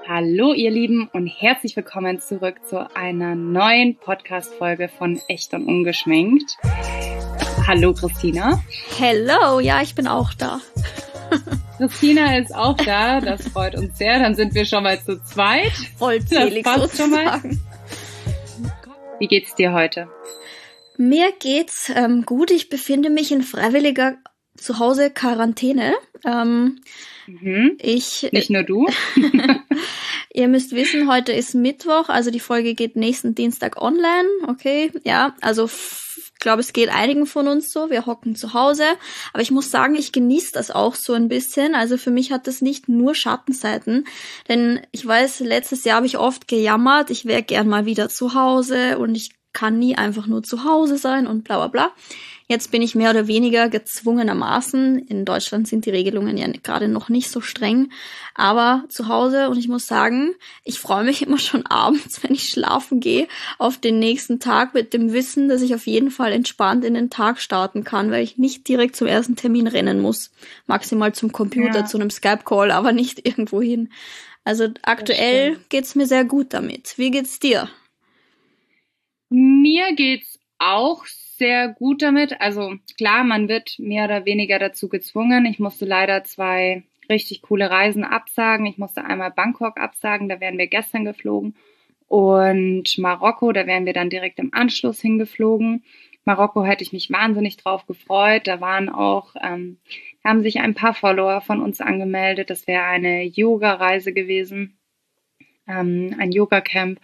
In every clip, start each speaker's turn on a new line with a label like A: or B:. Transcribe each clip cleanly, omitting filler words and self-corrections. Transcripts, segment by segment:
A: Hallo ihr Lieben und herzlich willkommen zurück zu einer neuen Podcast-Folge von Echt und Ungeschminkt. Hallo Christina.
B: Hello, ja, ich bin auch da.
A: Christina ist auch da, das freut uns sehr. Dann sind wir schon mal zu zweit.
B: Vollzählig sozusagen.
A: Wie geht's dir heute?
B: Mir geht's gut. Ich befinde mich in freiwilliger Zuhause-Quarantäne.
A: Nicht nur du.
B: Ihr müsst wissen, heute ist Mittwoch, also die Folge geht nächsten Dienstag online, okay? Ja, also ich glaube, es geht einigen von uns so, wir hocken zu Hause, aber ich muss sagen, ich genieße das auch so ein bisschen, also für mich hat das nicht nur Schattenseiten, denn ich weiß, letztes Jahr habe ich oft gejammert, ich wäre gern mal wieder zu Hause und ich kann nie einfach nur zu Hause sein und bla bla bla. Jetzt bin ich mehr oder weniger gezwungenermaßen. In Deutschland sind die Regelungen ja gerade noch nicht so streng, aber zu Hause, und ich muss sagen, ich freue mich immer schon abends, wenn ich schlafen gehe, auf den nächsten Tag mit dem Wissen, dass ich auf jeden Fall entspannt in den Tag starten kann, weil ich nicht direkt zum ersten Termin rennen muss. Maximal zum Computer, zu einem Skype-Call, aber nicht irgendwo hin. Also aktuell geht's mir sehr gut damit. Wie geht's dir?
A: Mir geht's auch sehr gut damit. Also klar, man wird mehr oder weniger dazu gezwungen. Ich musste leider 2 richtig coole Reisen absagen. Ich musste einmal Bangkok absagen, da wären wir gestern geflogen. Und Marokko, da wären wir dann direkt im Anschluss hingeflogen. Marokko hätte ich mich wahnsinnig drauf gefreut. Da waren auch, haben sich ein paar Follower von uns angemeldet. Das wäre eine Yoga-Reise gewesen, ein Yoga-Camp,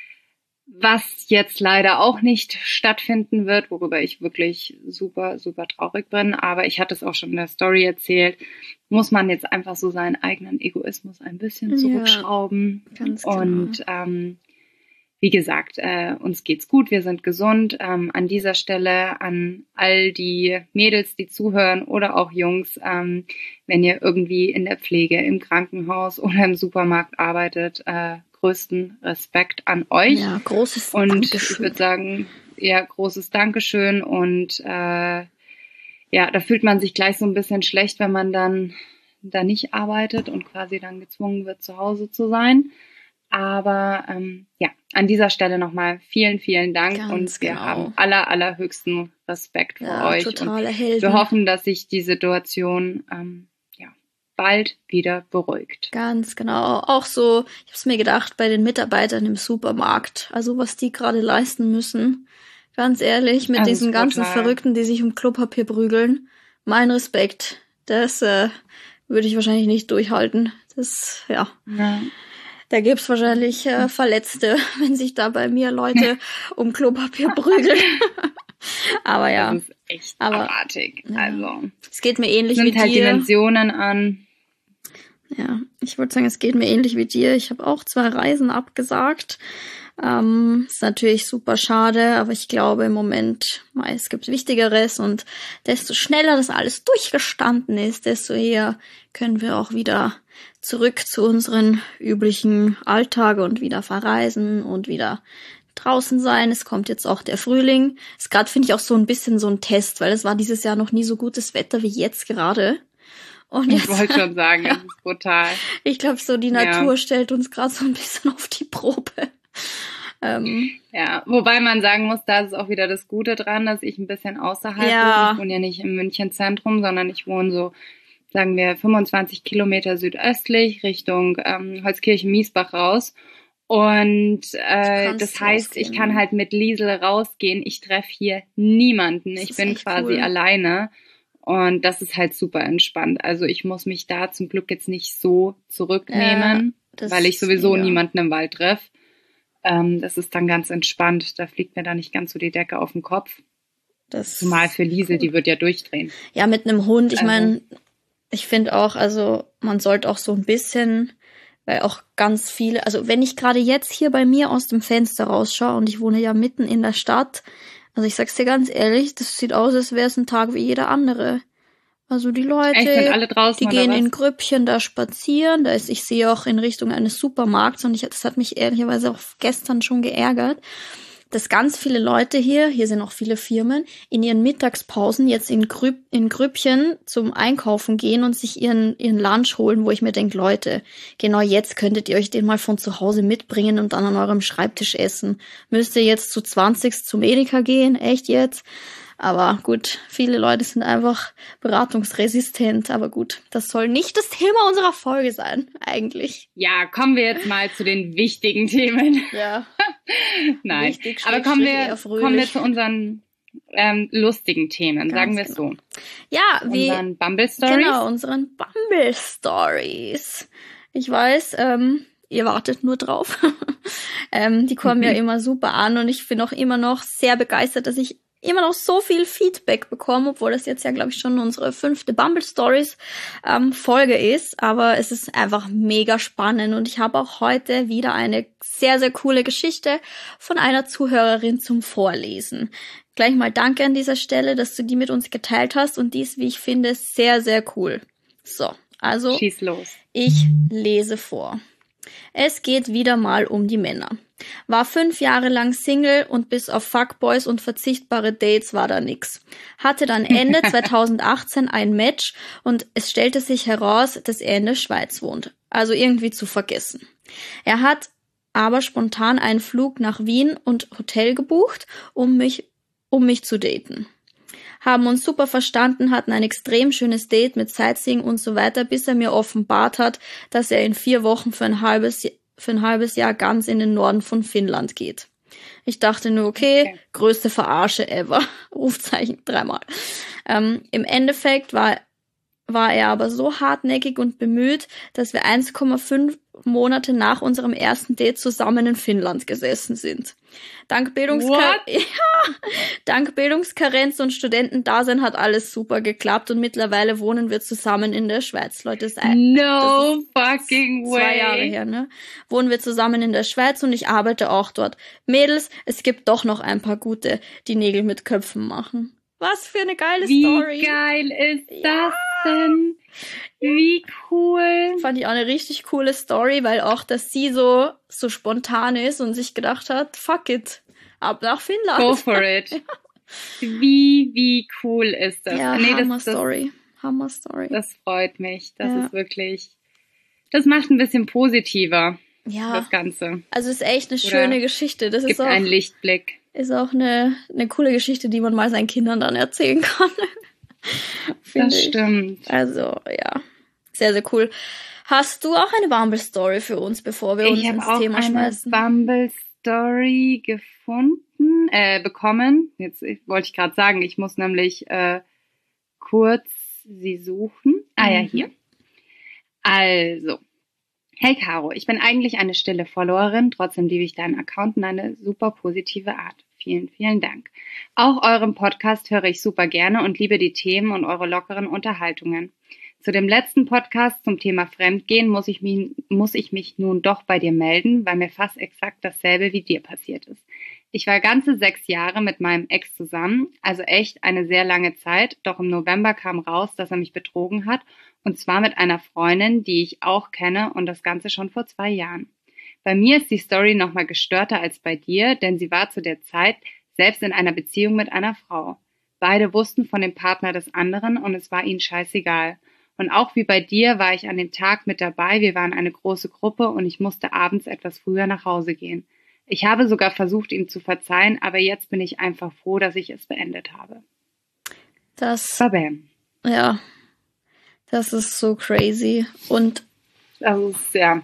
A: was jetzt leider auch nicht stattfinden wird, worüber ich wirklich super, super traurig bin. Aber ich hatte es auch schon in der Story erzählt, muss man jetzt einfach so seinen eigenen Egoismus ein bisschen zurückschrauben.
B: Ja, ganz genau.
A: Und wie gesagt, uns geht's gut, wir sind gesund. An dieser Stelle an all die Mädels, die zuhören oder auch Jungs, wenn ihr irgendwie in der Pflege, im Krankenhaus oder im Supermarkt arbeitet, größten Respekt an euch.
B: Ja, großes
A: und
B: Dankeschön.
A: Ich würde sagen, ja, großes Dankeschön. Und ja, da fühlt man sich gleich so ein bisschen schlecht, wenn man dann da nicht arbeitet und quasi dann gezwungen wird, zu Hause zu sein. Aber ja, an dieser Stelle nochmal vielen, vielen Dank.
B: Ganz
A: und wir
B: genau.
A: haben allerhöchsten Respekt vor euch.
B: Totale
A: Und
B: Helden.
A: wir hoffen, dass sich die Situation bald wieder beruhigt.
B: Ganz genau. Auch so, ich habe es mir gedacht, bei den Mitarbeitern im Supermarkt, also was die gerade leisten müssen, ganz ehrlich, mit diesen ganzen Verrückten, die sich um Klopapier prügeln, mein Respekt, das würde ich wahrscheinlich nicht durchhalten. Das, ja. Da gibt's wahrscheinlich Verletzte, wenn sich da bei mir Leute um Klopapier prügeln. Aber ja.
A: Das ist echt abartig. Ja. Also,
B: es geht mir ähnlich wie dir.
A: Nimmt halt Dimensionen an.
B: Ja, ich würde sagen, es geht mir ähnlich wie dir. Ich habe auch 2 Reisen abgesagt. Ist natürlich super schade, aber ich glaube im Moment, es gibt Wichtigeres und desto schneller das alles durchgestanden ist, desto eher können wir auch wieder zurück zu unseren üblichen Alltag und wieder verreisen und wieder draußen sein. Es kommt jetzt auch der Frühling. Ist gerade, finde ich, auch so ein bisschen so ein Test, weil es war dieses Jahr noch nie so gutes Wetter wie jetzt gerade. Und
A: ich wollte schon sagen, es ist brutal.
B: Ich glaube, so die Natur stellt uns gerade so ein bisschen auf die Probe.
A: Ja, wobei man sagen muss, da ist auch wieder das Gute dran, dass ich ein bisschen außerhalb wohne. Ich wohne ja nicht im München Zentrum, sondern ich wohne so, sagen wir, 25 Kilometer südöstlich Richtung Holzkirchen-Miesbach raus. Und das heißt, ich kann halt mit Liesel rausgehen. Ich treffe hier niemanden. Ich bin quasi alleine. Und das ist halt super entspannt. Also ich muss mich da zum Glück jetzt nicht so zurücknehmen, weil ich sowieso niemanden im Wald treffe. Das ist dann ganz entspannt. Da fliegt mir da nicht ganz so die Decke auf den Kopf. Zumal für Liesel, die wird ja durchdrehen.
B: Ja, mit einem Hund. Ich meine, ich finde auch, also man sollte auch so ein bisschen, weil auch ganz viele, also wenn ich gerade jetzt hier bei mir aus dem Fenster rausschaue und ich wohne ja mitten in der Stadt, also ich sag's dir ganz ehrlich, das sieht aus, als wäre es ein Tag wie jeder andere. Also die Leute,
A: sind alle draußen,
B: die gehen in Grüppchen da spazieren. Ich sehe auch in Richtung eines Supermarkts und das hat mich ehrlicherweise auch gestern schon geärgert. dass ganz viele Leute hier sind auch viele Firmen, in ihren Mittagspausen jetzt in Grüppchen zum Einkaufen gehen und sich ihren Lunch holen, wo ich mir denke, Leute, genau jetzt könntet ihr euch den mal von zu Hause mitbringen und dann an eurem Schreibtisch essen. Müsst ihr jetzt zu 20 zum Edeka gehen? Echt jetzt? Aber gut, viele Leute sind einfach beratungsresistent. Aber gut, das soll nicht das Thema unserer Folge sein, eigentlich.
A: Ja, kommen wir jetzt mal zu den wichtigen Themen.
B: Ja.
A: Nein,
B: Wichtig,
A: aber kommen wir zu unseren lustigen Themen,
B: Ganz
A: sagen wir es
B: genau.
A: so.
B: Ja,
A: Unseren Bumble Stories.
B: Genau, unseren Bumble Stories. Ich weiß, ihr wartet nur drauf. Die kommen ja immer super an und ich bin auch immer noch sehr begeistert, dass ich immer noch so viel Feedback bekomme, obwohl das jetzt ja, glaube ich, schon unsere 5. Bumble Stories Folge ist. Aber es ist einfach mega spannend und ich habe auch heute wieder eine sehr, sehr coole Geschichte von einer Zuhörerin zum Vorlesen. Gleich mal danke an dieser Stelle, dass du die mit uns geteilt hast und die ist, wie ich finde, sehr, sehr cool. So, also
A: schieß los.
B: Ich lese vor. Es geht wieder mal um die Männer. War 5 Jahre lang Single und bis auf Fuckboys und verzichtbare Dates war da nix. Hatte dann Ende 2018 ein Match und es stellte sich heraus, dass er in der Schweiz wohnt. Also irgendwie zu vergessen. Er hat aber spontan einen Flug nach Wien und Hotel gebucht, um mich zu daten. Haben uns super verstanden, hatten ein extrem schönes Date mit Sightseeing und so weiter, bis er mir offenbart hat, dass er in 4 Wochen für ein halbes Jahr ganz in den Norden von Finnland geht. Ich dachte nur, okay, größte Verarsche ever. Rufzeichen 3-mal. Im Endeffekt war er aber so hartnäckig und bemüht, dass wir 1,5 Monate nach unserem ersten Date zusammen in Finnland gesessen sind. Dank Bildungskarenz und Studentendasein hat alles super geklappt und mittlerweile wohnen wir zusammen in der Schweiz. Leute, das ist
A: fucking way.
B: 2 Jahre her, ne? Wohnen wir zusammen in der Schweiz und ich arbeite auch dort. Mädels, es gibt doch noch ein paar gute, die Nägel mit Köpfen machen. Was für eine geile Story.
A: Wie geil ist das denn? Wie cool.
B: Fand ich auch eine richtig coole Story, weil auch, dass sie so spontan ist und sich gedacht hat, fuck it, ab nach Finnland.
A: Go for it. Ja. Wie cool ist das?
B: Ja, Hammer Story.
A: Das freut mich. Das ist wirklich, das macht ein bisschen positiver, das Ganze.
B: Also ist echt eine schöne Geschichte. Das
A: gibt einen Lichtblick.
B: Ist auch eine coole Geschichte, die man mal seinen Kindern dann erzählen kann.
A: Das stimmt.
B: Also, ja. Sehr, sehr cool. Hast du auch eine Bumble-Story für uns, bevor wir uns ins Thema schmeißen?
A: Ich habe auch eine Bumble-Story bekommen. Jetzt wollte ich gerade sagen, ich muss nämlich kurz sie suchen. Ja, hier. Also. Hey Caro, ich bin eigentlich eine stille Followerin, trotzdem liebe ich deinen Account in eine super positive Art. Vielen, vielen Dank. Auch euren Podcast höre ich super gerne und liebe die Themen und eure lockeren Unterhaltungen. Zu dem letzten Podcast zum Thema Fremdgehen muss ich mich nun doch bei dir melden, weil mir fast exakt dasselbe wie dir passiert ist. Ich war ganze 6 Jahre mit meinem Ex zusammen, also echt eine sehr lange Zeit, doch im November kam raus, dass er mich betrogen hat, und zwar mit einer Freundin, die ich auch kenne, und das Ganze schon vor 2 Jahren. Bei mir ist die Story nochmal gestörter als bei dir, denn sie war zu der Zeit selbst in einer Beziehung mit einer Frau. Beide wussten von dem Partner des anderen und es war ihnen scheißegal. Und auch wie bei dir war ich an dem Tag mit dabei, wir waren eine große Gruppe und ich musste abends etwas früher nach Hause gehen. Ich habe sogar versucht, ihm zu verzeihen, aber jetzt bin ich einfach froh, dass ich es beendet habe. Bam.
B: Ja, das ist so crazy. Und
A: das ist, ja.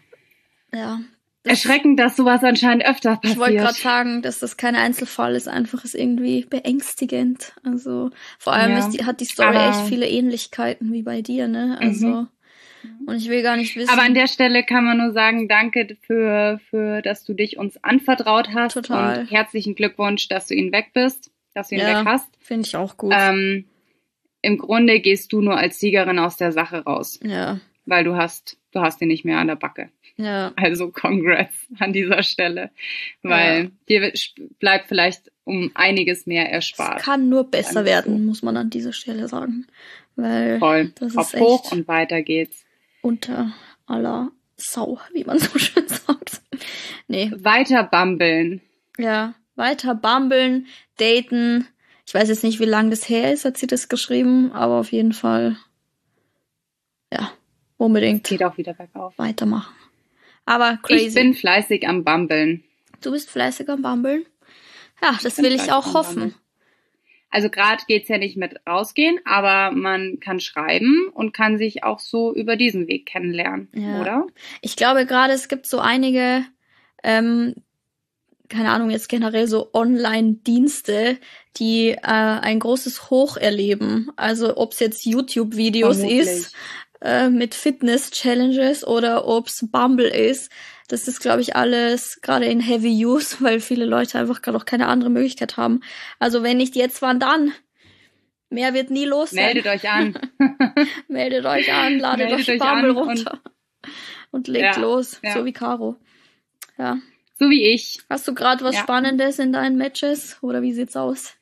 B: Das
A: erschreckend, dass sowas anscheinend öfter passiert.
B: Ich wollte gerade sagen, dass das kein Einzelfall ist, einfach ist irgendwie beängstigend. Also vor allem hat die Story echt viele Ähnlichkeiten wie bei dir, ne? Also und ich will gar nicht wissen.
A: Aber an der Stelle kann man nur sagen, danke für dass du dich uns anvertraut hast.
B: Total.
A: Und herzlichen Glückwunsch, dass du ihn weg bist, dass du ihn weg hast.
B: Finde ich auch gut.
A: Im Grunde gehst du nur als Siegerin aus der Sache raus.
B: Ja.
A: Weil du hast ihn nicht mehr an der Backe.
B: Ja.
A: Also congrats an dieser Stelle. Weil dir bleibt vielleicht um einiges mehr erspart.
B: Es kann nur besser werden, muss man an dieser Stelle sagen. Weil
A: voll.
B: Das
A: Kopf
B: ist
A: hoch und weiter geht's.
B: Unter aller Sau, wie man so schön sagt. Nee.
A: Weiter bambeln.
B: Ja. weiter bumblen, daten. Ich weiß jetzt nicht, wie lange das her ist, hat sie das geschrieben, aber auf jeden Fall, ja, unbedingt.
A: Geht auch wieder bergauf.
B: Weitermachen. Aber crazy.
A: Ich bin fleißig am Bumbeln.
B: Du bist fleißig am Bumbeln? Ja, das will ich auch hoffen.
A: Also gerade geht's ja nicht mit rausgehen, aber man kann schreiben und kann sich auch so über diesen Weg kennenlernen, oder?
B: Ich glaube gerade, es gibt so einige, keine Ahnung, jetzt generell so Online-Dienste, die ein großes Hoch erleben. Also ob es jetzt YouTube-Videos ist mit Fitness-Challenges oder ob es Bumble ist. Das ist, glaube ich, alles gerade in Heavy Use, weil viele Leute einfach gerade auch keine andere Möglichkeit haben. Also wenn nicht jetzt, wann dann? Mehr wird nie los sein.
A: Meldet euch an.
B: Meldet euch an, ladet euch Bumble runter und legt los, so wie Caro. Ja.
A: So wie ich.
B: Hast du gerade was Spannendes in deinen Matches oder wie sieht's aus?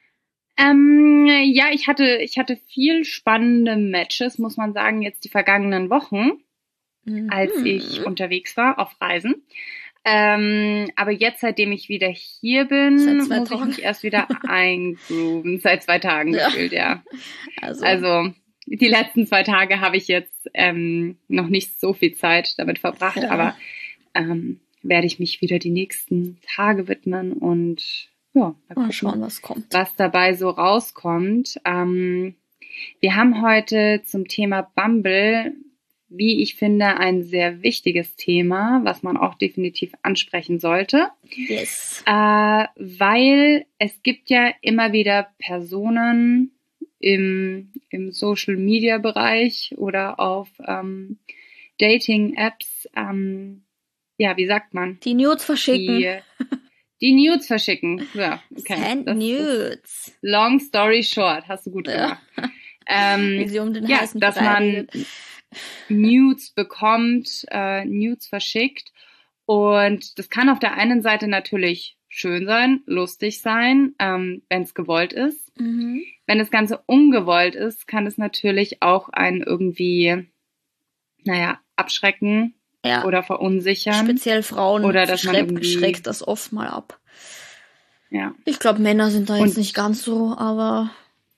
A: Ja, ich hatte viel spannende Matches, muss man sagen, jetzt die vergangenen Wochen, als ich unterwegs war auf Reisen. Aber jetzt, seitdem ich wieder hier bin, muss ich mich erst wieder eingrooven. Seit 2 Tagen gefühlt, ja. Also die letzten 2 Tage habe ich jetzt noch nicht so viel Zeit damit verbracht, aber werde ich mich wieder die nächsten Tage widmen und mal
B: schauen, was kommt.
A: Was dabei so rauskommt. Wir haben heute zum Thema Bumble, wie ich finde, ein sehr wichtiges Thema, was man auch definitiv ansprechen sollte.
B: Yes.
A: Weil es gibt ja immer wieder Personen im Social-Media-Bereich oder auf Dating-Apps, wie sagt man?
B: Die Nudes verschicken.
A: Die Nudes verschicken. Ja, okay.
B: Send Nudes.
A: Long story short, hast du gut gemacht.
B: Wie sie um den heißen
A: dass man Nudes bekommt, Nudes verschickt. Und das kann auf der einen Seite natürlich schön sein, lustig sein, wenn es gewollt ist.
B: Mhm.
A: Wenn das Ganze ungewollt ist, kann es natürlich auch einen irgendwie, abschrecken.
B: Ja.
A: Oder verunsichern.
B: Speziell Frauen
A: oder dass man
B: schreckt das oft mal ab.
A: Ja.
B: Ich glaube, Männer sind da jetzt nicht ganz so, aber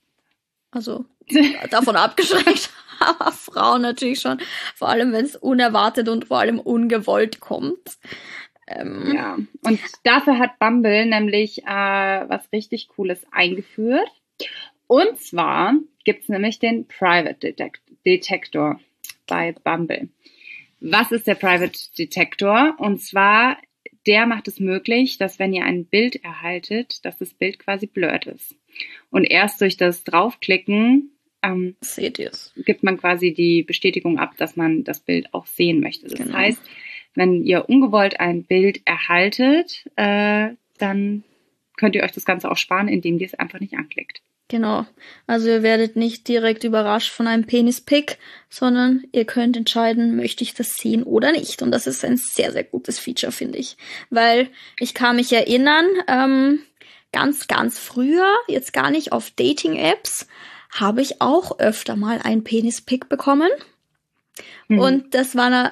B: davon abgeschreckt. Aber Frauen natürlich schon. Vor allem, wenn es unerwartet und vor allem ungewollt kommt.
A: Ja, und dafür hat Bumble nämlich was richtig Cooles eingeführt. Und zwar gibt es nämlich den Private Detector bei Bumble. Was ist der Private Detector? Und zwar, der macht es möglich, dass wenn ihr ein Bild erhaltet, dass das Bild quasi blurred ist. Und erst durch das Draufklicken
B: seht ihr's.
A: Gibt man quasi die Bestätigung ab, dass man das Bild auch sehen möchte. Das heißt, wenn ihr ungewollt ein Bild erhaltet, dann könnt ihr euch das Ganze auch sparen, indem ihr es einfach nicht anklickt.
B: Genau. Also ihr werdet nicht direkt überrascht von einem Penis-Pic, sondern ihr könnt entscheiden, möchte ich das sehen oder nicht. Und das ist ein sehr, sehr gutes Feature, finde ich. Weil ich kann mich erinnern, ganz, ganz früher, jetzt gar nicht auf Dating-Apps, habe ich auch öfter mal einen Penis-Pic bekommen. Mhm. Und das war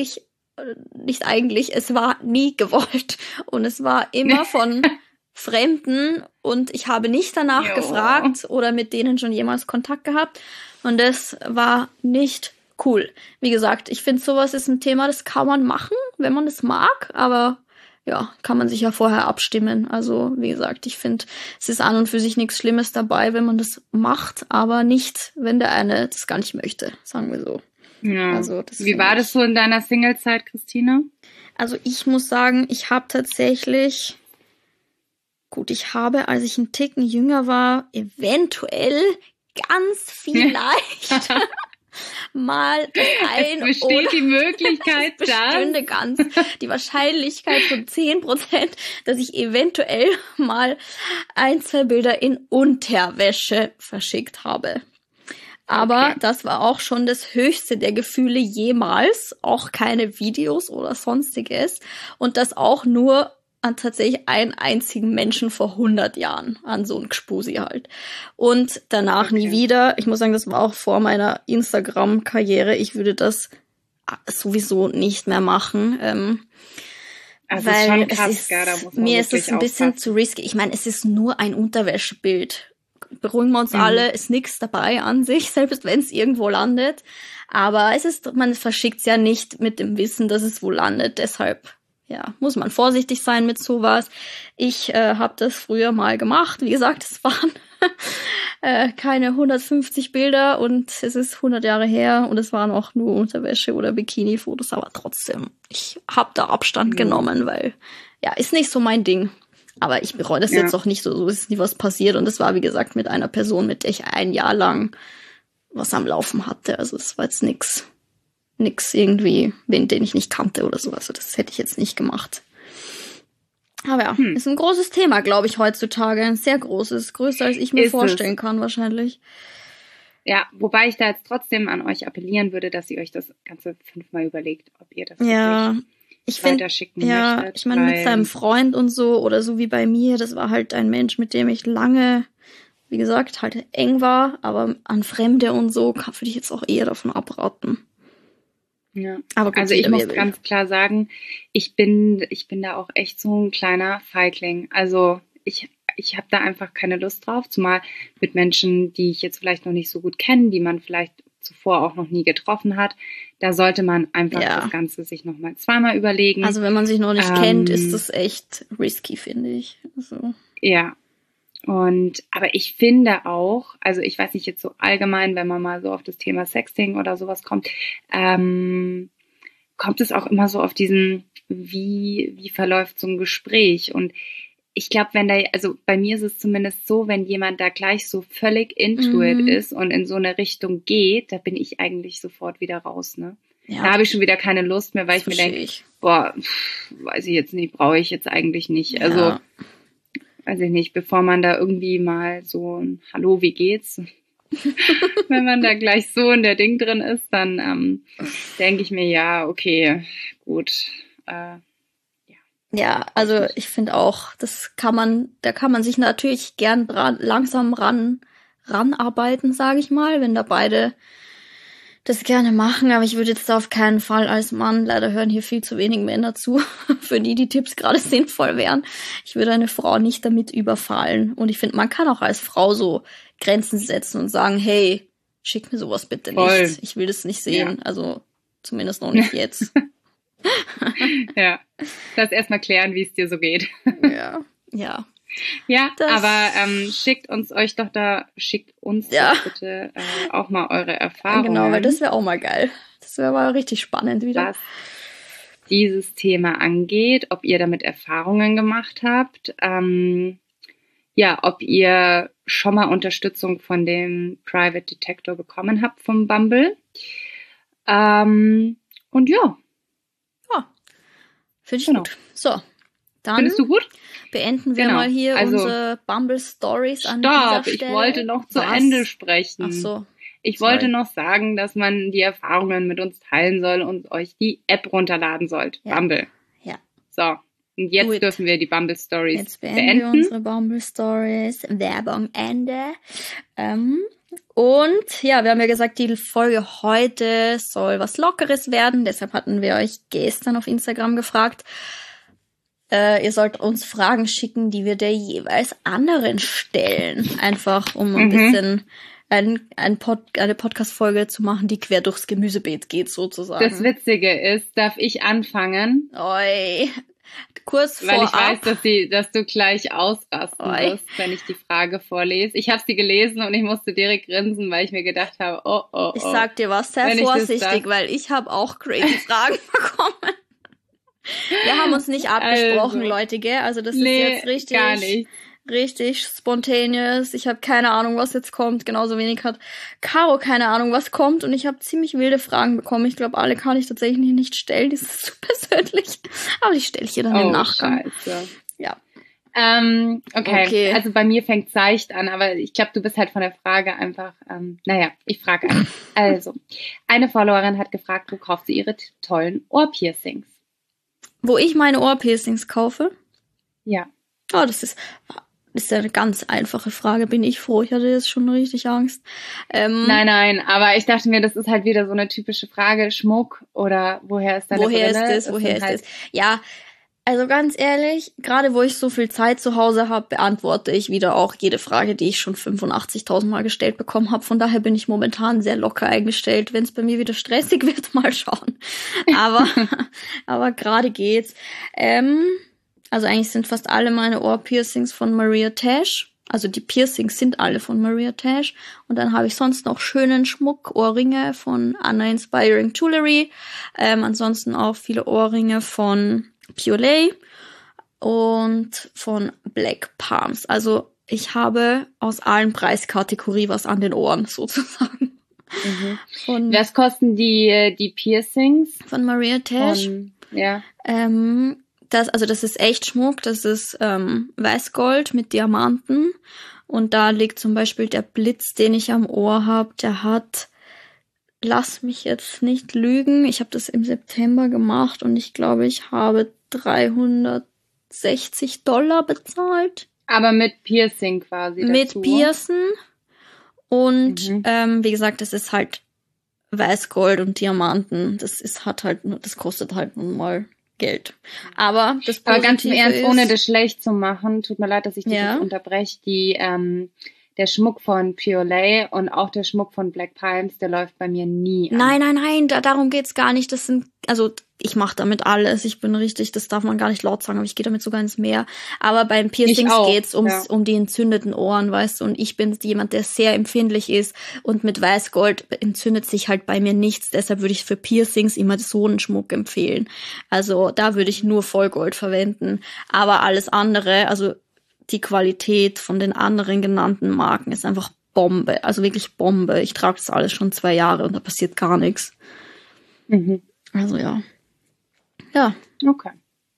B: es war nie gewollt. Und es war immer von Fremden und ich habe nicht danach gefragt oder mit denen schon jemals Kontakt gehabt und das war nicht cool. Wie gesagt, ich finde, sowas ist ein Thema, das kann man machen, wenn man es mag, aber kann man sich ja vorher abstimmen. Also, wie gesagt, ich finde, es ist an und für sich nichts Schlimmes dabei, wenn man das macht, aber nicht, wenn der eine das gar nicht möchte, sagen wir so.
A: Ja. Also, wie war das so in deiner Single-Zeit, Christina?
B: Also, ich muss sagen, ich habe tatsächlich ich habe, als ich einen Ticken jünger war, eventuell ganz vielleicht mal
A: es besteht die Möglichkeit,
B: die Wahrscheinlichkeit von 10%, dass ich eventuell mal 1, 2 Bilder in Unterwäsche verschickt habe. Aber das war auch schon das höchste der Gefühle jemals. Auch keine Videos oder sonstiges. Und das auch nur an tatsächlich einen einzigen Menschen vor 100 Jahren, an so ein Gspusi halt. Und danach nie wieder. Ich muss sagen, das war auch vor meiner Instagram-Karriere. Ich würde das sowieso nicht mehr machen.
A: Also es ist schon krass, gell, da muss man
B: mir ist
A: wirklich
B: es ein bisschen
A: aufpassen.
B: zu risky. Ich meine, es ist nur ein Unterwäschebild. Beruhigen wir uns alle, ist nichts dabei an sich, selbst wenn es irgendwo landet. Aber man verschickt es ja nicht mit dem Wissen, dass es wo landet. Deshalb, ja, muss man vorsichtig sein mit sowas. Ich habe das früher mal gemacht. Wie gesagt, es waren keine 150 Bilder und es ist 100 Jahre her und es waren auch nur Unterwäsche- oder Bikini-Fotos. Aber trotzdem, ich habe da Abstand genommen, weil, ja, ist nicht so mein Ding. Aber ich bereue das jetzt auch nicht so. So ist nie was passiert. Und es war, wie gesagt, mit einer Person, mit der ich ein Jahr lang was am Laufen hatte. Also es war jetzt nix irgendwie, den ich nicht kannte oder so. Also das hätte ich jetzt nicht gemacht. Aber ja, ist ein großes Thema, glaube ich, heutzutage. Ein sehr großes. Größer, als ich mir vorstellen kann, wahrscheinlich.
A: Ja, wobei ich da jetzt trotzdem an euch appellieren würde, dass ihr euch das Ganze 5-mal überlegt, ob ihr das weiterschicken möchtet.
B: Ich meine, mit seinem Freund und so, oder so wie bei mir, das war halt ein Mensch, mit dem ich lange, wie gesagt, halt eng war, aber an Fremde und so würde ich jetzt auch eher davon abraten.
A: Ja.
B: Aber gut,
A: also ich muss ganz klar sagen, ich bin da auch echt so ein kleiner Feigling. Also ich habe da einfach keine Lust drauf, zumal mit Menschen, die ich jetzt vielleicht noch nicht so gut kenne, die man vielleicht zuvor auch noch nie getroffen hat. Da sollte man einfach das Ganze sich nochmal zweimal überlegen.
B: Also wenn man sich noch nicht kennt, ist das echt risky, finde ich. Also.
A: Ja. Aber ich finde auch, also ich weiß nicht jetzt so allgemein, wenn man mal so auf das Thema Sexting oder sowas kommt, kommt es auch immer so auf diesen, wie verläuft so ein Gespräch? Und ich glaube, also bei mir ist es zumindest so, wenn jemand da gleich so völlig into it ist und in so eine Richtung geht, da bin ich eigentlich sofort wieder raus, ne? Ja, da habe ich schon wieder keine Lust mehr, weil ich mir denke, weiß ich jetzt nicht, brauche ich jetzt eigentlich nicht. Ja. Also, weiß ich nicht, bevor man da irgendwie mal so ein Hallo, wie geht's? Wenn man da gleich so in der Ding drin ist, dann denke ich mir, ja, okay, gut,
B: Ja, also ich finde auch, da kann man sich natürlich gern langsam ranarbeiten, sage ich mal, wenn da beide das gerne machen, aber ich würde jetzt auf keinen Fall als Mann, leider hören hier viel zu wenig Männer zu, für die Tipps gerade sinnvoll wären. Ich würde eine Frau nicht damit überfallen. Und ich finde, man kann auch als Frau so Grenzen setzen und sagen, hey, schick mir sowas bitte nicht. Ich will das nicht sehen. Ja. Also zumindest noch nicht jetzt.
A: Ja, das erstmal klären, wie es dir so geht.
B: Ja.
A: Ja, aber schickt uns doch bitte auch mal eure Erfahrungen.
B: Genau, weil das wäre auch mal geil. Das wäre mal richtig spannend wieder.
A: Was dieses Thema angeht, ob ihr damit Erfahrungen gemacht habt, ob ihr schon mal Unterstützung von dem Private Detector bekommen habt vom Bumble. Und ja.
B: Finde ich gut. So, dann
A: findest du gut?
B: Beenden wir mal hier unsere Bumble Stories an dieser Stelle.
A: Ich wollte noch zu Ende sprechen.
B: Ach so.
A: Ich wollte noch sagen, dass man die Erfahrungen mit uns teilen soll und euch die App runterladen sollt. Ja. Bumble.
B: Ja.
A: So. Und jetzt dürfen wir die Bumble Stories
B: jetzt beenden. Wir unsere Bumble Stories. Werbung Ende. Und ja, wir haben ja gesagt, die Folge heute soll was Lockeres werden. Deshalb hatten wir euch gestern auf Instagram gefragt. Ihr sollt uns Fragen schicken, die wir der jeweils anderen stellen. Einfach, um ein bisschen eine Podcast-Folge zu machen, die quer durchs Gemüsebeet geht, sozusagen.
A: Das Witzige ist, darf ich anfangen?
B: Oi. Kurz
A: Weil
B: vorab.
A: Ich weiß, dass du gleich ausrasten wirst, wenn ich die Frage vorlese. Ich habe sie gelesen und ich musste direkt grinsen, weil ich mir gedacht habe, oh.
B: Ich sag dir was, sehr vorsichtig, weil ich habe auch crazy Fragen bekommen. Wir haben uns nicht abgesprochen, Leute, gell? Also das ist jetzt
A: gar nicht.
B: Richtig spontaneous. Ich habe keine Ahnung, was jetzt kommt. Genauso wenig hat Caro keine Ahnung, was kommt. Und ich habe ziemlich wilde Fragen bekommen. Ich glaube, alle kann ich tatsächlich nicht stellen. Das ist zu persönlich. Aber die stelle ich dir dann im Nachgang.
A: Scheiße.
B: Ja.
A: Okay. Also bei mir fängt seicht an, aber ich glaube, du bist halt von der Frage einfach, ich frage einfach. Also, eine Followerin hat gefragt, wo kauft sie ihre tollen Ohrpiercings?
B: Wo ich meine Ohrpiercings kaufe?
A: Ja.
B: Oh, das ist eine ganz einfache Frage. Bin ich froh. Ich hatte jetzt schon richtig Angst.
A: Nein, aber ich dachte mir, das ist halt wieder so eine typische Frage. Schmuck oder woher ist deine Brille?
B: Woher ist das? Ja, Also ganz ehrlich, gerade wo ich so viel Zeit zu Hause habe, beantworte ich wieder auch jede Frage, die ich schon 85.000 Mal gestellt bekommen habe. Von daher bin ich momentan sehr locker eingestellt. Wenn es bei mir wieder stressig wird, mal schauen. Aber gerade geht's. Also eigentlich sind fast alle meine Ohrpiercings von Maria Tash. Also die Piercings sind alle von Maria Tash. Und dann habe ich sonst noch schönen Schmuck, Ohrringe von Anna Inspiring Jewelry. Ansonsten auch viele Ohrringe von Piolet und von Black Palms. Also ich habe aus allen Preiskategorien was an den Ohren sozusagen.
A: Was kosten die Piercings?
B: Von Maria Tash?
A: Ja.
B: Das ist echt Schmuck. Das ist Weißgold mit Diamanten. Und da liegt zum Beispiel der Blitz, den ich am Ohr habe. Der hat, lass mich jetzt nicht lügen, ich habe das im September gemacht und ich glaube, ich habe $360 bezahlt.
A: Aber mit Piercing quasi dazu?
B: Mit Piercing. Und wie gesagt, das ist halt Weißgold und Diamanten. Das kostet halt nun mal Geld. Aber das Positive
A: Aber ganz im Ernst,
B: ist,
A: ohne das schlecht zu machen, tut mir leid, dass ich dich jetzt unterbreche, der Schmuck von Piolet und auch der Schmuck von Black Palms, der läuft bei mir nie an.
B: Nein, darum geht's gar nicht. Ich mache damit alles. Ich bin richtig, das darf man gar nicht laut sagen, aber ich gehe damit sogar ins Meer. Aber beim Piercings geht's um die entzündeten Ohren, weißt du, und ich bin jemand, der sehr empfindlich ist und mit Weißgold entzündet sich halt bei mir nichts. Deshalb würde ich für Piercings immer so einen Schmuck empfehlen. Also da würde ich nur Vollgold verwenden. Aber alles andere, also die Qualität von den anderen genannten Marken ist einfach Bombe. Also wirklich Bombe. Ich trage das alles schon 2 Jahre und da passiert gar nichts. Also ja. Ja.
A: Okay.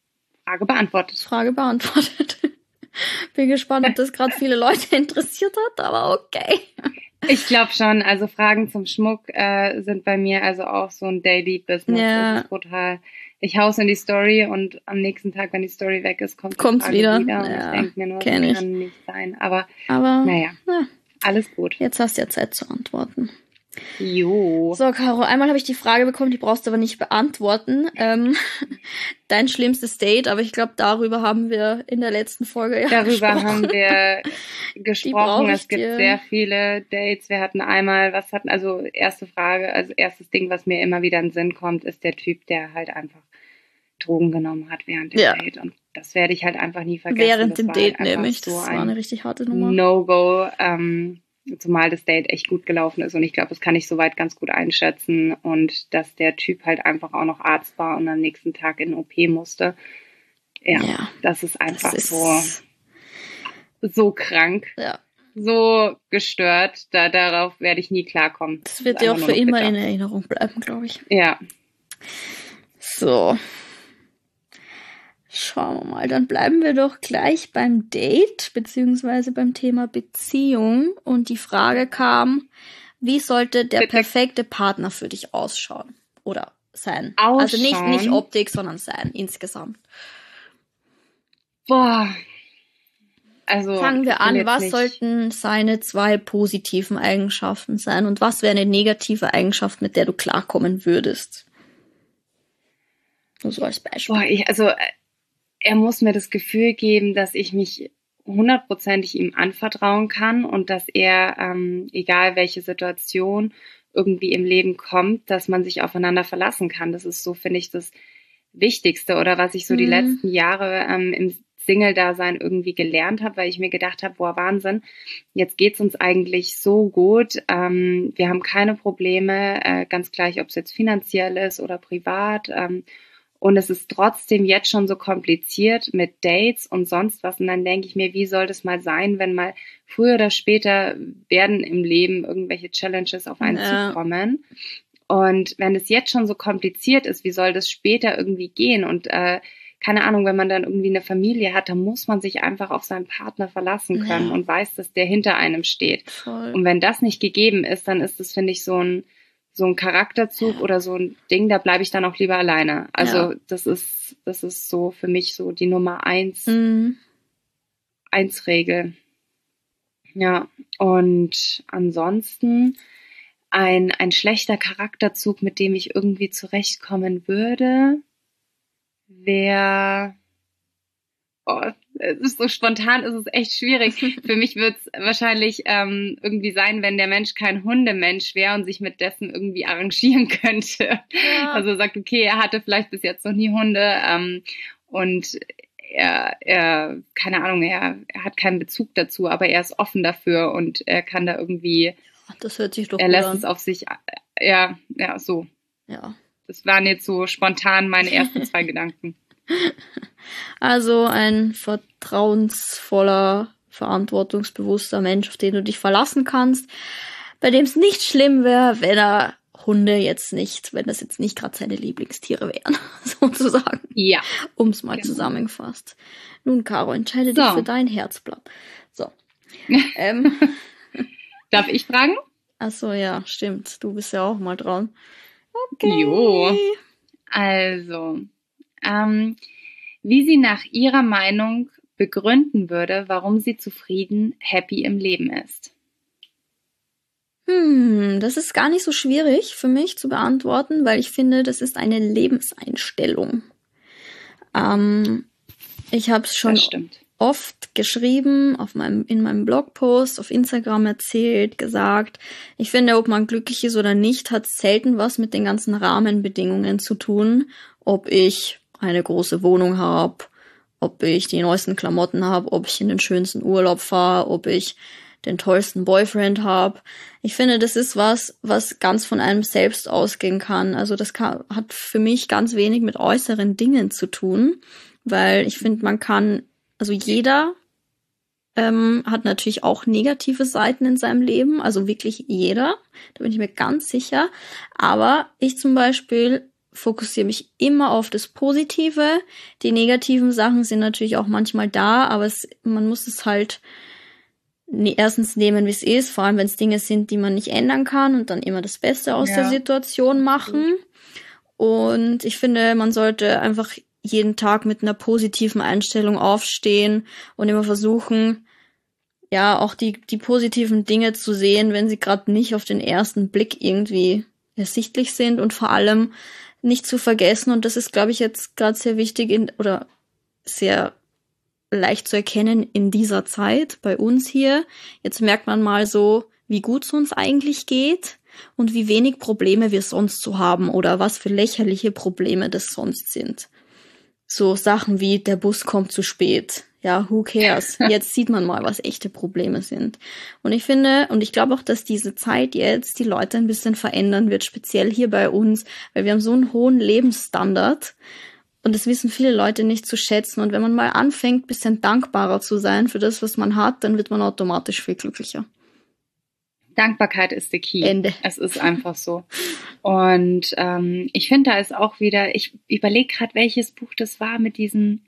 A: Frage beantwortet.
B: Bin gespannt, ob das gerade viele Leute interessiert hat, aber okay.
A: Ich glaube schon. Also Fragen zum Schmuck sind bei mir also auch so ein Daily Business.
B: Ja.
A: Das ist brutal. Ich hau's in die Story und am nächsten Tag, wenn die Story weg ist, kommt's
B: wieder.
A: Und
B: ja,
A: ich denke mir nur, das kann nicht sein. Aber naja, alles gut.
B: Jetzt hast du ja Zeit zu antworten.
A: Jo.
B: So, Caro, einmal habe ich die Frage bekommen, die brauchst du aber nicht beantworten. Dein schlimmstes Date, aber ich glaube, darüber haben wir in der letzten Folge
A: Darüber haben wir gesprochen. Es gibt sehr viele Dates. Wir hatten einmal, erste Frage, also erstes Ding, was mir immer wieder in den Sinn kommt, ist der Typ, der halt einfach Drogen genommen hat während dem Date. Und das werde ich halt einfach nie vergessen.
B: Während dem Date nämlich. Das war eine richtig harte Nummer.
A: No-Go, zumal das Date echt gut gelaufen ist und ich glaube, das kann ich soweit ganz gut einschätzen und dass der Typ halt einfach auch noch Arzt war und am nächsten Tag in OP musste. Ja. Das ist einfach so krank, so gestört, darauf werde ich nie klarkommen.
B: Das wird dir auch für immer in Erinnerung bleiben, glaube ich.
A: Ja.
B: So. Schauen wir mal, dann bleiben wir doch gleich beim Date, beziehungsweise beim Thema Beziehung. Und die Frage kam, wie sollte der perfekte Partner für dich ausschauen? Oder sein? Also nicht Optik, sondern sein, insgesamt.
A: Boah. Also
B: fangen wir an, was sollten seine 2 positiven Eigenschaften sein? Und was wäre eine negative Eigenschaft, mit der du klarkommen würdest? Nur so als Beispiel.
A: Er muss mir das Gefühl geben, dass ich mich 100%ig ihm anvertrauen kann und dass er, egal welche Situation irgendwie im Leben kommt, dass man sich aufeinander verlassen kann. Das ist so, finde ich, das Wichtigste oder was ich so die letzten Jahre im Single-Dasein irgendwie gelernt habe, weil ich mir gedacht habe, boah, Wahnsinn, jetzt geht's uns eigentlich so gut. Wir haben keine Probleme, ganz gleich, ob es jetzt finanziell ist oder privat. Und es ist trotzdem jetzt schon so kompliziert mit Dates und sonst was. Und dann denke ich mir, wie soll das mal sein, wenn mal früher oder später werden im Leben irgendwelche Challenges auf einen zukommen. Und wenn es jetzt schon so kompliziert ist, wie soll das später irgendwie gehen? Und keine Ahnung, wenn man dann irgendwie eine Familie hat, dann muss man sich einfach auf seinen Partner verlassen können und weiß, dass der hinter einem steht.
B: Voll.
A: Und wenn das nicht gegeben ist, dann ist das, finde ich, so ein Charakterzug oder so ein Ding, da bleibe ich dann auch lieber alleine. Also das ist so für mich so die Nummer 1 Regel. Ja, und ansonsten ein schlechter Charakterzug, mit dem ich irgendwie zurechtkommen würde, wäre es ist so spontan, es ist echt schwierig. Für mich wird es wahrscheinlich irgendwie sein, wenn der Mensch kein Hundemensch wäre und sich mit dessen irgendwie arrangieren könnte. Ja. Also sagt, okay, er hatte vielleicht bis jetzt noch nie Hunde und keine Ahnung, er hat keinen Bezug dazu, aber er ist offen dafür und er kann da irgendwie,
B: das hört sich doch
A: er lässt es auf sich, so.
B: Ja.
A: Das waren jetzt so spontan meine ersten 2 Gedanken.
B: Also ein vertrauensvoller, verantwortungsbewusster Mensch, auf den du dich verlassen kannst, bei dem es nicht schlimm wäre, wenn das jetzt nicht gerade seine Lieblingstiere wären, sozusagen.
A: Ja.
B: Um es mal zusammengefasst. Nun, Caro, entscheide dich für dein Herzblatt. So.
A: Darf ich fragen?
B: Ach so, ja, stimmt. Du bist ja auch mal dran. Okay.
A: Jo. Also, wie sie nach ihrer Meinung begründen würde, warum sie zufrieden, happy im Leben ist.
B: Das ist gar nicht so schwierig für mich zu beantworten, weil ich finde, das ist eine Lebenseinstellung. Ich habe es schon oft geschrieben, in meinem Blogpost, auf Instagram erzählt, gesagt. Ich finde, ob man glücklich ist oder nicht, hat selten was mit den ganzen Rahmenbedingungen zu tun. Ob ich eine große Wohnung habe, ob ich die neuesten Klamotten habe, ob ich in den schönsten Urlaub fahre, ob ich den tollsten Boyfriend habe. Ich finde, das ist was ganz von einem selbst ausgehen kann. Also das hat für mich ganz wenig mit äußeren Dingen zu tun, weil ich finde, jeder hat natürlich auch negative Seiten in seinem Leben, also wirklich jeder, da bin ich mir ganz sicher. Aber ich zum Beispiel fokussiere mich immer auf das Positive. Die negativen Sachen sind natürlich auch manchmal da, aber man muss es halt erstens nehmen, wie es ist, vor allem wenn es Dinge sind, die man nicht ändern kann und dann immer das Beste aus der Situation machen. Und ich finde, man sollte einfach jeden Tag mit einer positiven Einstellung aufstehen und immer versuchen, ja, auch die positiven Dinge zu sehen, wenn sie gerade nicht auf den ersten Blick irgendwie ersichtlich sind und vor allem nicht zu vergessen, und das ist, glaube ich, jetzt gerade sehr wichtig oder sehr leicht zu erkennen in dieser Zeit bei uns hier. Jetzt merkt man mal so, wie gut es uns eigentlich geht und wie wenig Probleme wir sonst so haben oder was für lächerliche Probleme das sonst sind. So Sachen wie der Bus kommt zu spät. Ja, who cares? Jetzt sieht man mal, was echte Probleme sind. Und ich finde, und ich glaube auch, dass diese Zeit jetzt die Leute ein bisschen verändern wird, speziell hier bei uns, weil wir haben so einen hohen Lebensstandard. Und das wissen viele Leute nicht zu schätzen. Und wenn man mal anfängt, ein bisschen dankbarer zu sein für das, was man hat, dann wird man automatisch viel glücklicher.
A: Dankbarkeit ist der Key.
B: Ende.
A: Es ist einfach so. Und ich finde, da ist auch wieder, ich überlege gerade, welches Buch das war mit diesem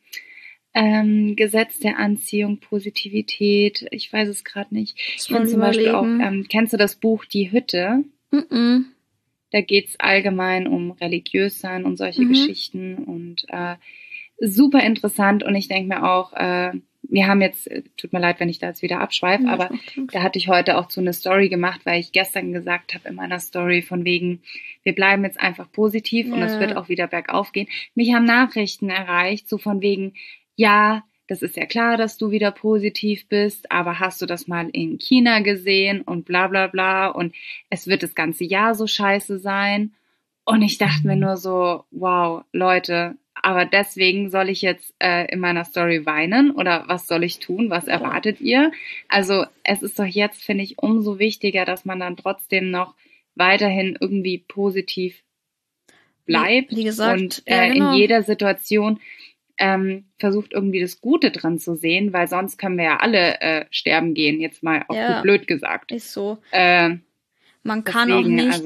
A: Gesetz der Anziehung, Positivität. Ich weiß es gerade nicht. Ich finde zum Beispiel auch, kennst du das Buch Die Hütte?
B: Mm-mm.
A: Da geht's allgemein um Religiössein und solche Geschichten und super interessant. Und ich denke mir auch, wir haben jetzt, tut mir leid, wenn ich da jetzt wieder abschweife, aber da hatte ich heute auch so eine Story gemacht, weil ich gestern gesagt habe in meiner Story von wegen, wir bleiben jetzt einfach positiv und es wird auch wieder bergauf gehen. Mich haben Nachrichten erreicht, so von wegen, ja, das ist ja klar, dass du wieder positiv bist, aber hast du das mal in China gesehen und bla bla bla und es wird das ganze Jahr so scheiße sein. Und ich dachte mir nur so, wow, Leute, aber deswegen soll ich jetzt in meiner Story weinen oder was soll ich tun? Was erwartet ihr? Also es ist doch jetzt, finde ich, umso wichtiger, dass man dann trotzdem noch weiterhin irgendwie positiv bleibt
B: wie gesagt,
A: und in jeder Situation versucht irgendwie das Gute dran zu sehen, weil sonst können wir ja alle sterben gehen, jetzt mal auch gut blöd gesagt.
B: Ist so.
A: Man
B: kann auch nicht,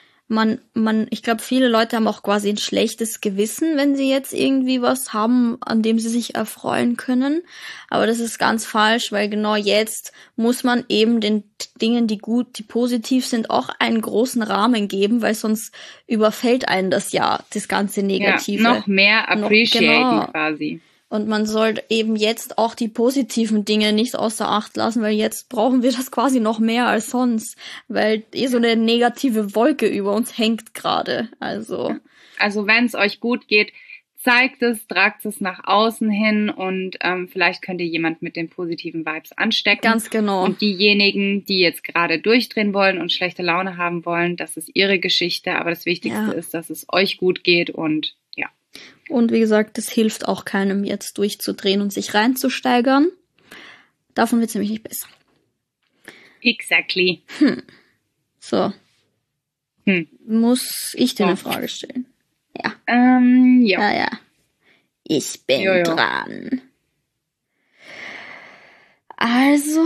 B: ich glaube, viele Leute haben auch quasi ein schlechtes Gewissen, wenn sie jetzt irgendwie was haben, an dem sie sich erfreuen können. Aber das ist ganz falsch, weil genau jetzt muss man eben den Dingen, die positiv sind, auch einen großen Rahmen geben, weil sonst überfällt einen das ganze Negative.
A: Ja, noch mehr appreciaten quasi.
B: Und man sollte eben jetzt auch die positiven Dinge nicht außer Acht lassen, weil jetzt brauchen wir das quasi noch mehr als sonst, weil so eine negative Wolke über uns hängt gerade. Also
A: wenn es euch gut geht, zeigt es, tragt es nach außen hin und vielleicht könnt ihr jemand mit den positiven Vibes anstecken.
B: Ganz genau.
A: Und diejenigen, die jetzt gerade durchdrehen wollen und schlechte Laune haben wollen, das ist ihre Geschichte, aber das Wichtigste ist, dass es euch gut geht und ja.
B: Und wie gesagt, das hilft auch keinem jetzt durchzudrehen und sich reinzusteigern. Davon wird es nämlich nicht besser.
A: Exactly.
B: So. Muss ich dir eine Frage stellen? Ja.
A: Ja.
B: Ja. Ich bin dran. Also,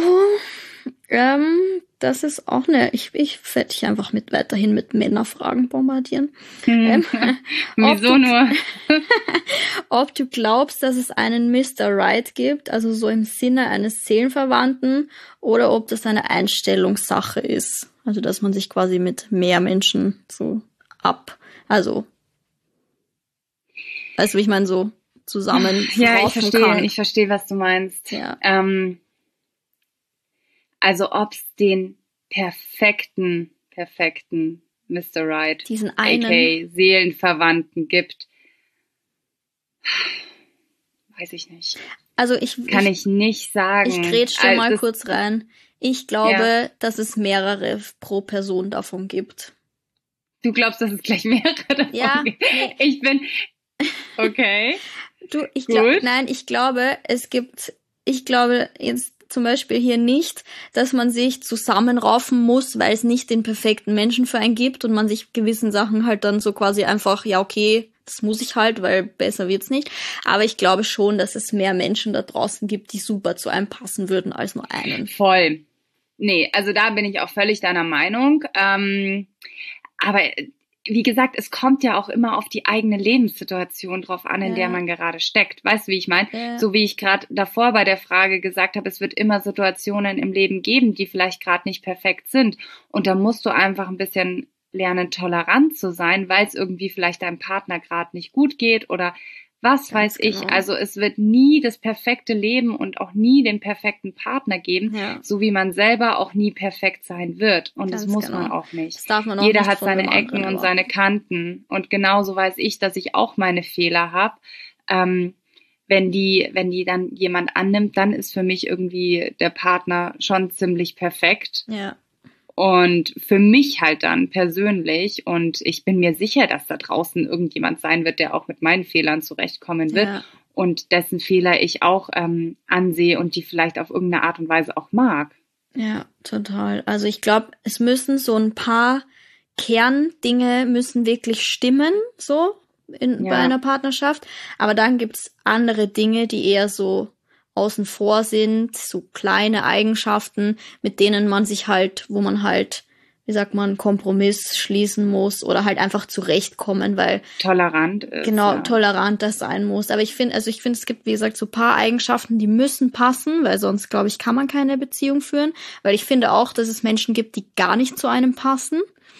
B: das ist auch ich werde dich einfach weiterhin mit Männerfragen bombardieren.
A: Wieso nur?
B: Ob du glaubst, dass es einen Mr. Right gibt, also so im Sinne eines Seelenverwandten, oder ob das eine Einstellungssache ist. Also, dass man sich quasi mit mehr Menschen also, weißt du, wie ich meine, so zusammen
A: ja,
B: kann.
A: Ich verstehe, was du meinst.
B: Ja.
A: Also ob es den perfekten Mr. Right,
B: diesen einen,
A: aka Seelenverwandten gibt, weiß ich nicht.
B: Also
A: kann ich nicht sagen.
B: Ich grätsche mal kurz rein. Ich glaube, dass es mehrere pro Person davon gibt.
A: Du glaubst, dass es gleich mehrere davon gibt? Nee. Ich bin okay.
B: Ich glaube, ich glaube jetzt zum Beispiel hier nicht, dass man sich zusammenraufen muss, weil es nicht den perfekten Menschen für einen gibt und man sich gewissen Sachen halt dann so quasi einfach, ja okay, das muss ich halt, weil besser wird's nicht. Aber ich glaube schon, dass es mehr Menschen da draußen gibt, die super zu einem passen würden als nur einen.
A: Voll. Nee, also da bin ich auch völlig deiner Meinung. Aber wie gesagt, es kommt ja auch immer auf die eigene Lebenssituation drauf an, in der man gerade steckt. Weißt du, wie ich meine? Ja. So wie ich gerade davor bei der Frage gesagt habe, es wird immer Situationen im Leben geben, die vielleicht gerade nicht perfekt sind. Und da musst du einfach ein bisschen lernen, tolerant zu sein, weil es irgendwie vielleicht deinem Partner gerade nicht gut geht oder was weiß ich. Genau. Also es wird nie das perfekte Leben und auch nie den perfekten Partner geben, so wie man selber auch nie perfekt sein wird. Und das muss man auch nicht.
B: Das darf man auch
A: Jeder
B: nicht
A: hat seine Ecken und seine Kanten. Und genauso weiß ich, dass ich auch meine Fehler habe. Wenn die dann jemand annimmt, dann ist für mich irgendwie der Partner schon ziemlich perfekt.
B: Ja.
A: Und für mich halt dann persönlich, und ich bin mir sicher, dass da draußen irgendjemand sein wird, der auch mit meinen Fehlern zurechtkommen wird und dessen Fehler ich auch ansehe und die vielleicht auf irgendeine Art und Weise auch mag.
B: Ja, total. Also ich glaube, es müssen so ein paar Kerndinge müssen wirklich stimmen, so bei einer Partnerschaft. Aber dann gibt's andere Dinge, die eher so außen vor sind, so kleine Eigenschaften, mit denen man sich halt, wo man halt, wie sagt man, Kompromiss schließen muss oder halt einfach zurechtkommen, weil
A: tolerant ist.
B: Genau, toleranter sein muss. Aber ich finde, es gibt, wie gesagt, so ein paar Eigenschaften, die müssen passen, weil sonst, glaube ich, kann man keine Beziehung führen. Weil ich finde auch, dass es Menschen gibt, die gar nicht zu einem passen.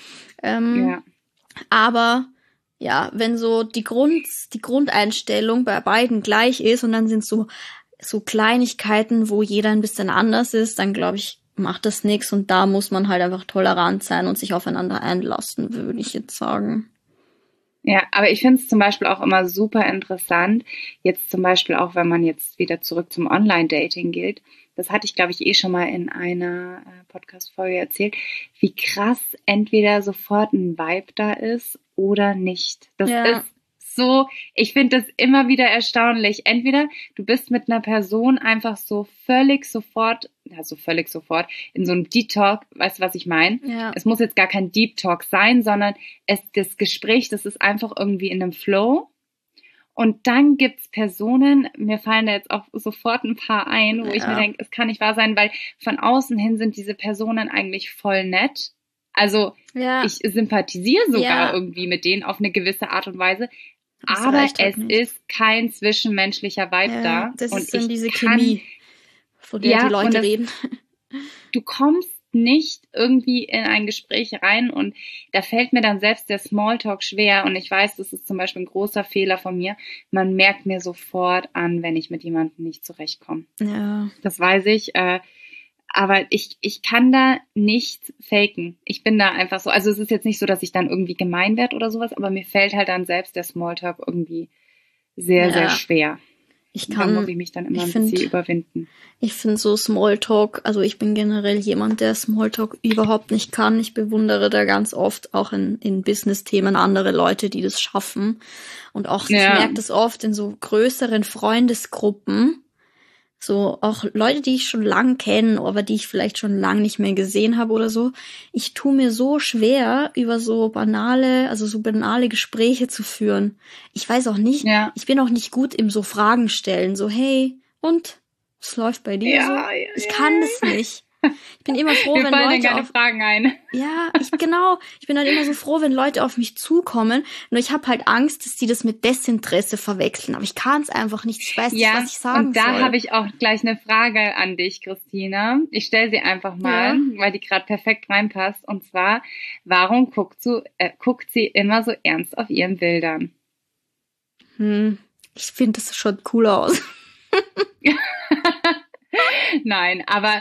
B: Aber ja, wenn so die Grundeinstellung bei beiden gleich ist und dann sind so Kleinigkeiten, wo jeder ein bisschen anders ist, dann glaube ich, macht das nichts und da muss man halt einfach tolerant sein und sich aufeinander einlassen, würde ich jetzt sagen.
A: Ja, aber ich finde es zum Beispiel auch immer super interessant, jetzt zum Beispiel auch, wenn man jetzt wieder zurück zum Online-Dating geht, das hatte ich, glaube ich, schon mal in einer Podcast-Folge erzählt, wie krass entweder sofort ein Vibe da ist oder nicht. Das ist so, ich finde das immer wieder erstaunlich. Entweder du bist mit einer Person einfach so völlig sofort in so einem Deep Talk, weißt du, was ich meine?
B: Ja.
A: Es muss jetzt gar kein Deep Talk sein, sondern das Gespräch, das ist einfach irgendwie in einem Flow. Und dann gibt's Personen, mir fallen da jetzt auch sofort ein paar ein, wo ich mir denke, es kann nicht wahr sein, weil von außen hin sind diese Personen eigentlich voll nett. Also ich sympathisiere sogar irgendwie mit denen auf eine gewisse Art und Weise. Aber es ist kein zwischenmenschlicher Vibe da.
B: Das ist dann diese Chemie, von der die Leute reden.
A: Du kommst nicht irgendwie in ein Gespräch rein und da fällt mir dann selbst der Smalltalk schwer und ich weiß, das ist zum Beispiel ein großer Fehler von mir. Man merkt mir sofort an, wenn ich mit jemandem nicht zurechtkomme.
B: Ja.
A: Das weiß ich, aber ich kann da nicht faken. Ich bin da einfach so, also es ist jetzt nicht so, dass ich dann irgendwie gemein werde oder sowas, aber mir fällt halt dann selbst der Smalltalk irgendwie sehr, sehr schwer. Da muss ich mich dann immer ein bisschen überwinden.
B: Ich finde so Smalltalk, also ich bin generell jemand, der Smalltalk überhaupt nicht kann. Ich bewundere da ganz oft auch in Business-Themen andere Leute, die das schaffen. Und auch, ich merke das oft in so größeren Freundesgruppen. So auch Leute, die ich schon lang kenne, aber die ich vielleicht schon lang nicht mehr gesehen habe oder so. Ich tue mir so schwer, über so banale Gespräche zu führen. Ich weiß auch nicht, ich bin auch nicht gut im so Fragen stellen. So, hey, und? Was läuft bei dir so? Ich kann das nicht. Ich bin immer froh, wenn Leute
A: keine Fragen ein.
B: Ja, ich bin halt immer so froh, wenn Leute auf mich zukommen. Nur ich habe halt Angst, dass die das mit Desinteresse verwechseln. Aber ich kann es einfach nicht. Ich weiß nicht, was ich sagen soll.
A: Und da habe ich auch gleich eine Frage an dich, Christina. Ich stelle sie einfach mal, weil die gerade perfekt reinpasst. Und zwar, warum guckt sie immer so ernst auf ihren Bildern?
B: Ich finde, das schaut cooler aus.
A: Nein, aber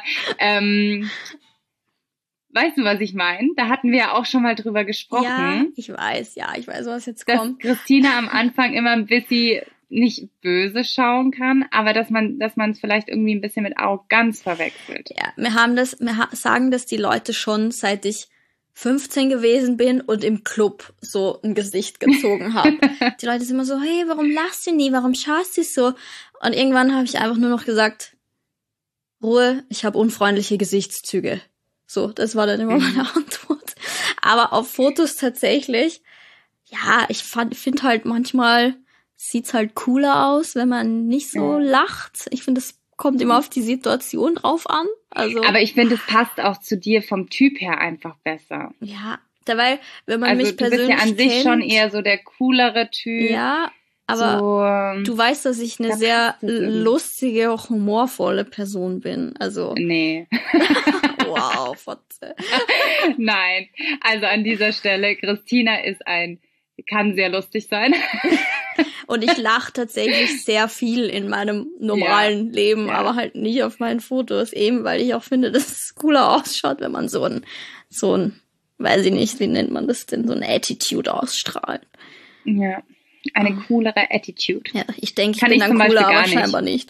A: weißt du, was ich meine? Da hatten wir ja auch schon mal drüber gesprochen.
B: Ja, ich weiß, was jetzt kommt.
A: Dass Christina am Anfang immer ein bisschen nicht böse schauen kann, aber dass man es vielleicht irgendwie ein bisschen mit Arroganz verwechselt.
B: Ja, wir sagen das die Leute schon, seit ich 15 gewesen bin und im Club so ein Gesicht gezogen habe. Die Leute sind immer so, hey, warum lachst du nie? Warum schaust du so? Und irgendwann habe ich einfach nur noch gesagt, Ruhe, ich habe unfreundliche Gesichtszüge. So, das war dann immer meine Antwort. Aber auf Fotos tatsächlich, ja, ich finde halt manchmal sieht's halt cooler aus, wenn man nicht so lacht. Ich finde, das kommt immer auf die Situation drauf an. Also,
A: aber ich finde, es passt auch zu dir vom Typ her einfach besser.
B: Ja, dabei, wenn man mich persönlich
A: kennt. Du bist ja an sich schon eher so der coolere Typ.
B: Ja, aber du weißt, dass ich eine sehr lustige, auch humorvolle Person bin. Also.
A: Nee.
B: Wow, Fotze.
A: Nein, also an dieser Stelle, Christina kann sehr lustig sein.
B: Und ich lache tatsächlich sehr viel in meinem normalen Leben, aber halt nicht auf meinen Fotos, eben weil ich auch finde, dass es cooler ausschaut, wenn man so ein, weiß ich nicht, wie nennt man das denn, so eine Attitude ausstrahlt.
A: Ja. Eine coolere Attitude.
B: Ja, ich denke, ich bin dann cooler, aber scheinbar nicht.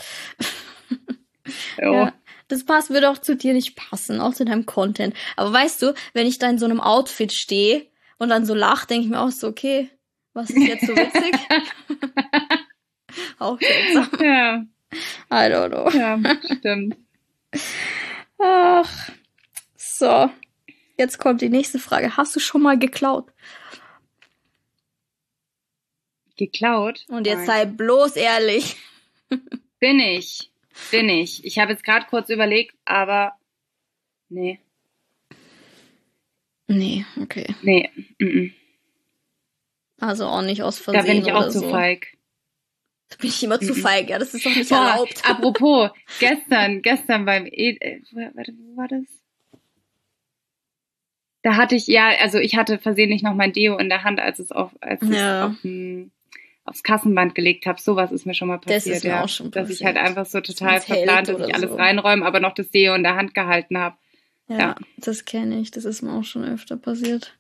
B: Ja, das würde auch zu dir nicht passen, auch zu deinem Content. Aber weißt du, wenn ich da in so einem Outfit stehe und dann so lache, denke ich mir auch so, okay, was ist jetzt so witzig? Auch seltsam.
A: Ja.
B: I don't know.
A: Ja, stimmt.
B: Ach, so. Jetzt kommt die nächste Frage. Hast du schon mal geklaut?
A: Geklaut?
B: Und jetzt sei bloß ehrlich.
A: Bin ich. Ich habe jetzt gerade kurz überlegt, aber nee.
B: Nee, okay.
A: Nee.
B: Also auch nicht aus Versehen.
A: Da bin ich auch zu
B: so.
A: Feig.
B: Da bin ich immer zu feig, ja, das ist doch nicht erlaubt.
A: Apropos, gestern beim warte, wo war das? Da hatte ich, ich hatte versehentlich noch mein Deo in der Hand, als ich es aufs Kassenband gelegt habe. Sowas ist mir schon mal passiert.
B: Das ist mir auch schon passiert.
A: Dass ich halt einfach so total verplant, dass ich alles reinräume, aber noch das Deo in der Hand gehalten habe.
B: Ja, das kenne ich. Das ist mir auch schon öfter passiert.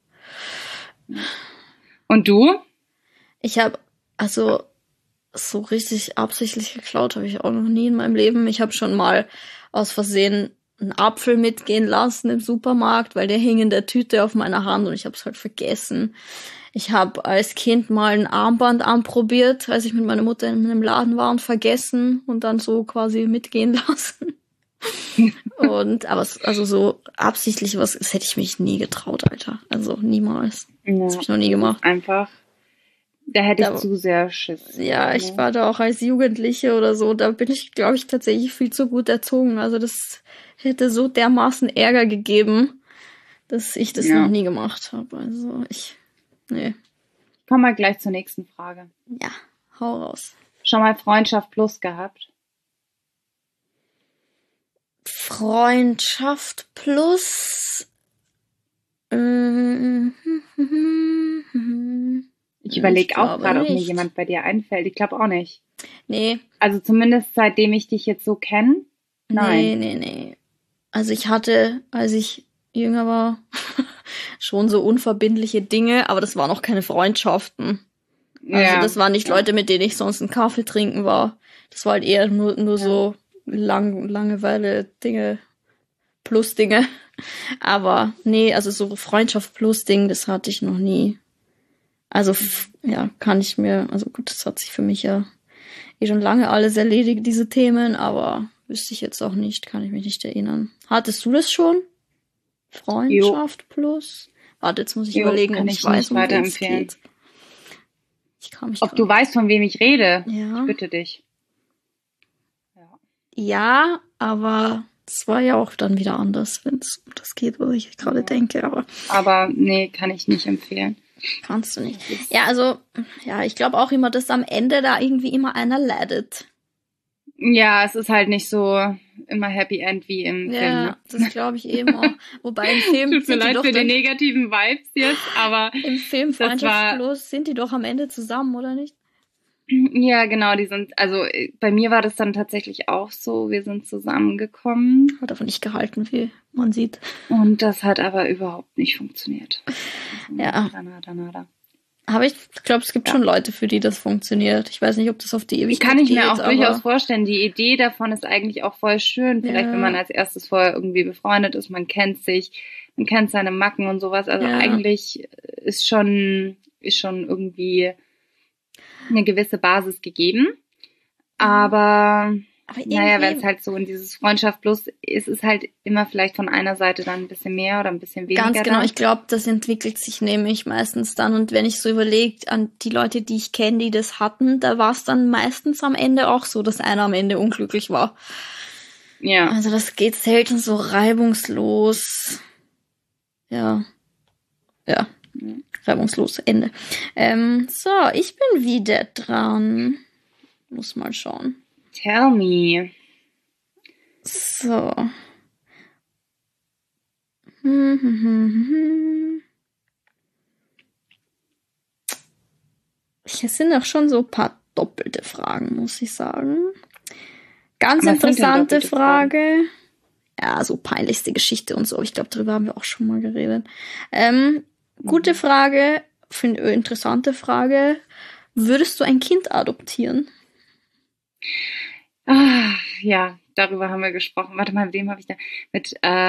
A: Und du?
B: Ich habe, so richtig absichtlich geklaut habe ich auch noch nie in meinem Leben. Ich habe schon mal aus Versehen einen Apfel mitgehen lassen im Supermarkt, weil der hing in der Tüte auf meiner Hand und ich habe es halt vergessen. Ich habe als Kind mal ein Armband anprobiert, als ich mit meiner Mutter in einem Laden war und vergessen und dann so quasi mitgehen lassen. Aber so absichtlich das hätte ich mich nie getraut, Alter. Also niemals. Ja, das habe ich noch nie gemacht.
A: Einfach. Da hätte ich zu sehr Schiss.
B: Ja, ich war da auch als Jugendliche oder so, da bin ich, glaube ich, tatsächlich viel zu gut erzogen. Also das hätte so dermaßen Ärger gegeben, dass ich das noch nie gemacht habe. Also nee.
A: Komm mal gleich zur nächsten Frage.
B: Ja, hau raus.
A: Schon mal Freundschaft Plus gehabt?
B: Freundschaft Plus?
A: Ich überlege auch gerade, ob mir jemand bei dir einfällt. Ich glaube auch nicht.
B: Nee.
A: Also zumindest seitdem ich dich jetzt so kenne? Nein.
B: Nee. Also ich hatte, als ich jünger war, schon so unverbindliche Dinge, aber das waren auch keine Freundschaften. Also das waren nicht Leute, mit denen ich sonst einen Kaffee trinken war. Das war halt eher nur so Langeweile-Dinge plus Dinge. Aber nee, also so Freundschaft plus Ding, das hatte ich noch nie. Also kann ich mir, also gut, das hat sich für mich ja schon lange alles erledigt, diese Themen, aber wüsste ich jetzt auch nicht, kann ich mich nicht erinnern. Hattest du das schon? Freundschaft plus? Warte, jetzt muss ich überlegen, ob ich weiß, um wen es geht.
A: Ob du weißt, von wem ich rede?
B: Ja.
A: Ich bitte dich.
B: Ja, aber es war ja auch dann wieder anders, wenn es um das geht, was ich gerade denke. Aber
A: nee, kann ich nicht empfehlen.
B: Kannst du nicht. Ja, also, ich glaube auch immer, dass am Ende da irgendwie immer einer leidet.
A: Ja, es ist halt nicht so immer Happy End wie im Film.
B: Ja, das glaube ich eben auch. Wobei im Film
A: tut mir leid für die negativen Vibes jetzt, aber
B: im Film Freundschaft plus sind die doch am Ende zusammen, oder nicht?
A: Ja, genau, also bei mir war das dann tatsächlich auch so, wir sind zusammengekommen.
B: Hat aber nicht gehalten, wie man sieht.
A: Und das hat aber überhaupt nicht funktioniert. Also
B: ja.
A: Nada.
B: Aber ich glaube, es gibt schon Leute, für die das funktioniert. Ich weiß nicht, ob das auf die Ewigkeit
A: kann ich mir auch durchaus vorstellen. Die Idee davon ist eigentlich auch voll schön. Vielleicht, wenn man als erstes vorher irgendwie befreundet ist, man kennt sich, man kennt seine Macken und sowas. Also eigentlich ist schon irgendwie eine gewisse Basis gegeben. Aber wenn es halt so in dieses Freundschaft plus ist, es halt immer vielleicht von einer Seite dann ein bisschen mehr oder ein bisschen weniger.
B: Ganz genau, ich glaube, das entwickelt sich nämlich meistens dann. Und wenn ich so überlege an die Leute, die ich kenne, die das hatten, da war es dann meistens am Ende auch so, dass einer am Ende unglücklich war.
A: Ja.
B: Also das geht selten so reibungslos. Ja. Reibungslos, Ende. So, ich bin wieder dran. Muss mal schauen.
A: Tell me.
B: So. Es sind auch schon so ein paar doppelte Fragen, muss ich sagen. Ganz interessante Frage. Ja, so peinlichste Geschichte und so. Ich glaube, darüber haben wir auch schon mal geredet. Gute Frage, interessante Frage. Würdest du ein Kind adoptieren?
A: Ja, darüber haben wir gesprochen. Warte mal, mit wem habe ich da? Mit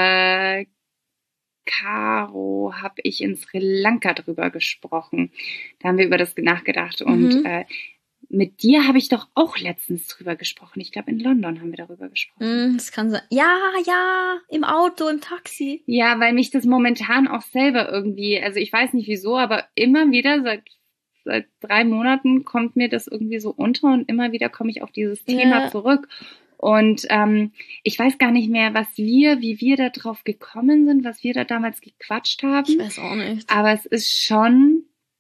A: Caro habe ich in Sri Lanka drüber gesprochen. Da haben wir über das nachgedacht. Und mit dir habe ich doch auch letztens drüber gesprochen. Ich glaube, in London haben wir darüber gesprochen.
B: Das kann sein. Ja, im Auto, im Taxi.
A: Ja, weil mich das momentan auch selber irgendwie, also ich weiß nicht wieso, aber immer wieder seit 3 Monaten kommt mir das irgendwie so unter und immer wieder komme ich auf dieses Thema zurück. Und ich weiß gar nicht mehr, wie wir da drauf gekommen sind, was wir da damals gequatscht haben.
B: Ich weiß auch nicht.
A: Aber es ist schon,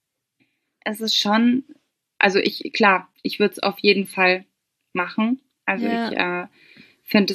A: also ich würde es auf jeden Fall machen. Also ich finde,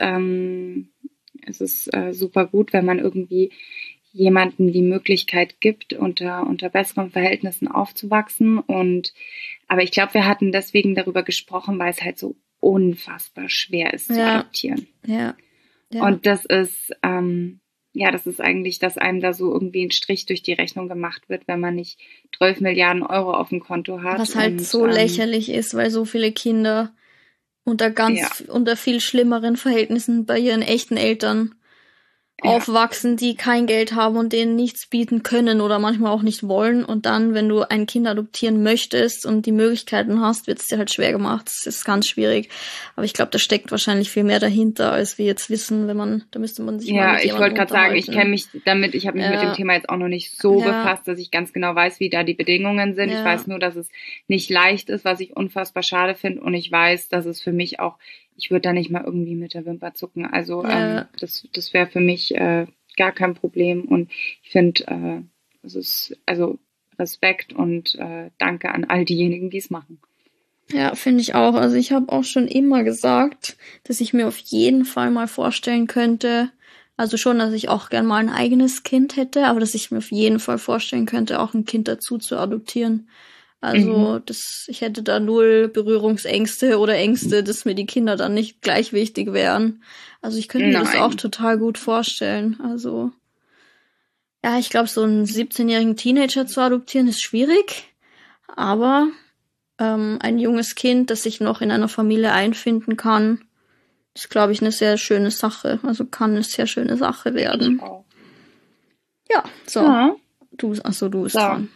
A: es ist super gut, wenn man irgendwie jemandem die Möglichkeit gibt, unter besseren Verhältnissen aufzuwachsen. Aber ich glaube, wir hatten deswegen darüber gesprochen, weil es halt so unfassbar schwer ist zu adoptieren.
B: Ja.
A: Und das ist, das ist eigentlich, dass einem da so irgendwie ein Strich durch die Rechnung gemacht wird, wenn man nicht 12 Milliarden Euro auf dem Konto hat.
B: Was halt so lächerlich ist, weil so viele Kinder unter viel schlimmeren Verhältnissen bei ihren echten Eltern aufwachsen, die kein Geld haben und denen nichts bieten können oder manchmal auch nicht wollen. Und dann, wenn du ein Kind adoptieren möchtest und die Möglichkeiten hast, wird es dir halt schwer gemacht. Das ist ganz schwierig. Aber ich glaube, da steckt wahrscheinlich viel mehr dahinter, als wir jetzt wissen, da müsste man sich mal mit
A: ich wollte gerade sagen, ich habe mich mit dem Thema jetzt auch noch nicht so befasst, dass ich ganz genau weiß, wie da die Bedingungen sind. Ich weiß nur, dass es nicht leicht ist, was ich unfassbar schade finde. Und ich weiß, dass es für mich auch, ich würde da nicht mal irgendwie mit der Wimper zucken. Also das wäre für mich gar kein Problem. Und ich finde, es ist also Respekt und danke an all diejenigen, die es machen.
B: Ja, finde ich auch. Also ich habe auch schon immer gesagt, dass ich mir auf jeden Fall mal vorstellen könnte, also schon, dass ich auch gern mal ein eigenes Kind hätte, aber dass ich mir auf jeden Fall vorstellen könnte, auch ein Kind dazu zu adoptieren. Also ich hätte da 0 Berührungsängste oder Ängste, dass mir die Kinder dann nicht gleich wichtig wären. Also ich könnte mir das auch total gut vorstellen. Also ja, ich glaube, so einen 17-jährigen Teenager zu adoptieren ist schwierig. Aber ein junges Kind, das sich noch in einer Familie einfinden kann, ist, glaube ich, eine sehr schöne Sache. Also kann eine sehr schöne Sache werden.
A: Auch.
B: Ja, so.
A: Ja.
B: Du bist
A: So.
B: dran.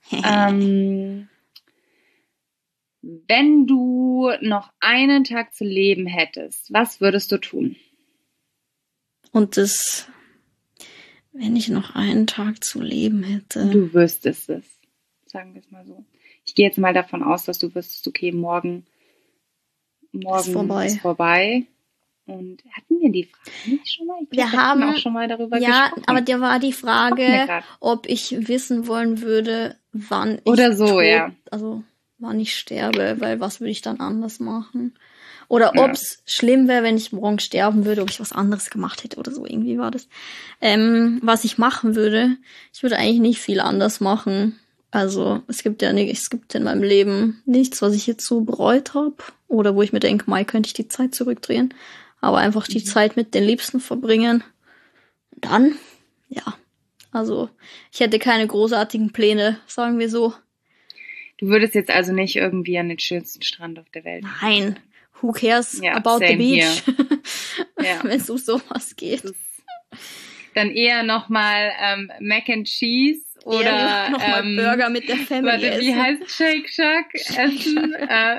A: Wenn du noch einen Tag zu leben hättest, was würdest du tun?
B: Und das, wenn ich noch einen Tag zu leben hätte.
A: Du wüsstest es, sagen wir es mal so. Ich gehe jetzt mal davon aus, dass du wüsstest, okay, morgen ist vorbei. Und hatten wir die Frage nicht schon mal?
B: Wir haben
A: auch schon mal darüber
B: ja,
A: gesprochen.
B: aber da war die Frage, ob ich wissen wollen würde, wann ich
A: oder so, ja.
B: Also wann ich sterbe, weil was würde ich dann anders machen? Oder ob es schlimm wäre, wenn ich morgen sterben würde, ob ich was anderes gemacht hätte oder so, irgendwie war das. Was ich machen würde, ich würde eigentlich nicht viel anders machen. Also es gibt in meinem Leben nichts, was ich jetzt so bereut habe oder wo ich mir denke, mal könnte ich die Zeit zurückdrehen, aber einfach die Zeit mit den Liebsten verbringen. Und dann, ja, also ich hätte keine großartigen Pläne, sagen wir so.
A: Du würdest jetzt also nicht irgendwie an den schönsten Strand auf der Welt.
B: Nein, who cares about the beach?
A: Ja.
B: Wenn es um sowas geht.
A: Dann eher nochmal Mac and Cheese oder
B: nochmal Burger mit der Family
A: essen. Wie heißt Shake Shack essen?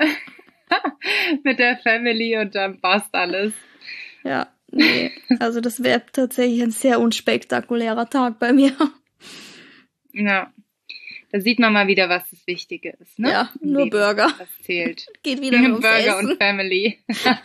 A: Mit der Family und dann passt alles.
B: Ja, nee. Also das wäre tatsächlich ein sehr unspektakulärer Tag bei mir.
A: Ja. Da sieht man mal wieder, was das Wichtige ist, ne?
B: Ja, nur
A: Leben,
B: Burger.
A: was zählt.
B: Geht wieder ums
A: Burger
B: Essen.
A: und Family.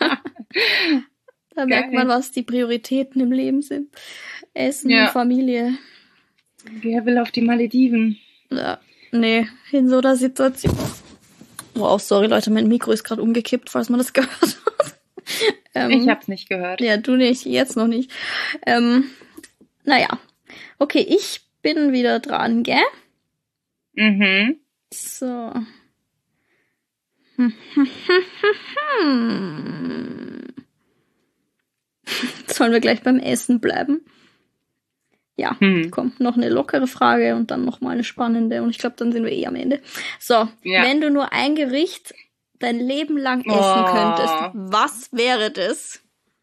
B: Da merkt man, was die Prioritäten im Leben sind. Essen, Familie.
A: Wer will auf die Malediven?
B: Ja, nee, in so einer Situation. Wow, sorry Leute, mein Mikro ist gerade umgekippt, falls man das gehört hat.
A: Ich hab's nicht gehört.
B: Ja, du nicht, jetzt noch nicht. Naja, okay, ich bin wieder dran, gell?
A: Mhm.
B: So. Sollen wir gleich beim Essen bleiben? Ja, komm, noch eine lockere Frage und dann noch mal eine spannende. Und ich glaube, dann sind wir am Ende. So, wenn du nur ein Gericht dein Leben lang essen könntest, was wäre das?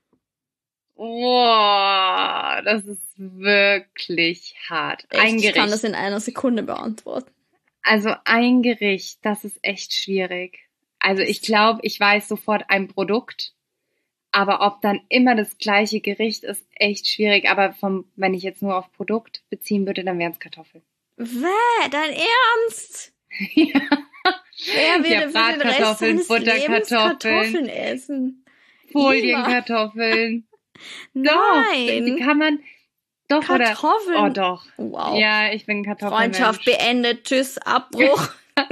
A: Boah, das ist wirklich hart.
B: Echt,
A: ein Gericht.
B: Ich kann das in einer Sekunde beantworten.
A: Also ein Gericht, das ist echt schwierig. Also ich glaube, ich weiß sofort ein Produkt. Aber ob dann immer das gleiche Gericht ist, echt schwierig. Aber wenn ich jetzt nur auf Produkt beziehen würde, dann wären es Kartoffeln.
B: Dein Ernst?
A: Ja.
B: Wer würde für den Rest seines Lebens Kartoffeln essen?
A: Folienkartoffeln.
B: Nein.
A: Doch, die kann man... Doch,
B: Kartoffeln?
A: Oder? Oh, doch.
B: Wow.
A: Ja, ich bin Kartoffelmensch.
B: Freundschaft beendet. Tschüss, Abbruch.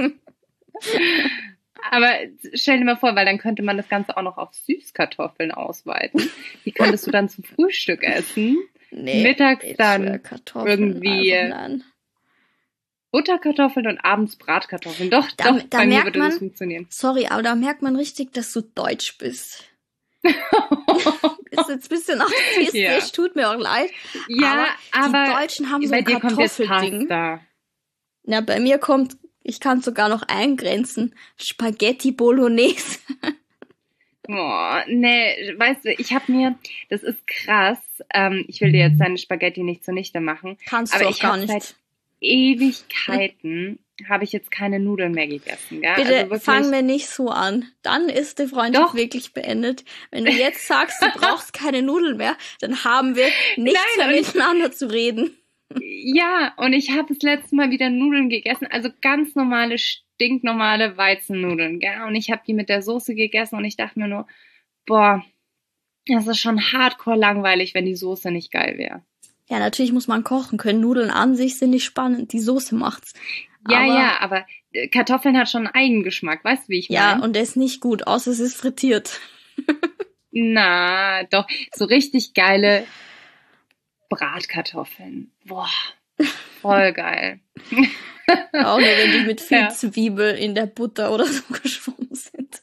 A: Aber stell dir mal vor, weil dann könnte man das Ganze auch noch auf Süßkartoffeln ausweiten. Die könntest du dann zum Frühstück essen.
B: Nee,
A: mittags dann irgendwie Butterkartoffeln und abends Bratkartoffeln. Doch, bei mir würde das funktionieren.
B: Sorry, aber da merkt man richtig, dass du deutsch bist. Ist jetzt ein bisschen narzisstisch, tut mir auch leid.
A: Ja, aber
B: die Deutschen haben so ein Kartoffelding. Ja, bei mir kommt, ich kann sogar noch eingrenzen, Spaghetti Bolognese.
A: Oh, nee, weißt du, das ist krass, ich will dir jetzt deine Spaghetti nicht zunichte machen.
B: Kannst
A: aber
B: du auch gar nicht.
A: Seit Ewigkeiten habe ich jetzt keine Nudeln mehr gegessen. Gell?
B: Bitte
A: also
B: fang mir nicht so an. Dann ist die Freundschaft wirklich beendet. Wenn du jetzt sagst, du brauchst keine Nudeln mehr, dann haben wir nichts mehr miteinander zu reden.
A: Ja, und ich habe das letzte Mal wieder Nudeln gegessen, also ganz normale, stinknormale Weizennudeln. Gell? Und ich habe die mit der Soße gegessen und ich dachte mir nur, boah, das ist schon hardcore langweilig, wenn die Soße nicht geil wäre.
B: Ja, natürlich muss man kochen können. Nudeln an sich sind nicht spannend, die Soße macht's.
A: Aber Kartoffeln hat schon einen Eigengeschmack, weißt du, wie ich meine?
B: Ja, und der ist nicht gut, außer es ist frittiert.
A: Na, doch, so richtig geile Bratkartoffeln. Boah, voll geil.
B: Auch nur, wenn die mit viel Zwiebel in der Butter oder so geschwommen sind.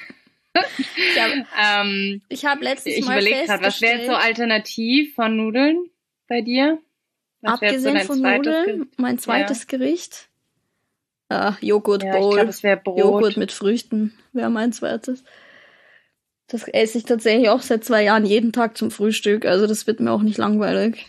B: Ich habe letztens mal
A: überlege gerade, was wäre so alternativ von Nudeln bei dir? Was
B: abgesehen von Nudeln, mein zweites Gericht? Joghurt
A: Ja, ich
B: Bowl.
A: glaube, es wäre Brot.
B: Joghurt mit Früchten wäre mein zweites. Das esse ich tatsächlich auch seit 2 Jahren jeden Tag zum Frühstück. Also das wird mir auch nicht langweilig.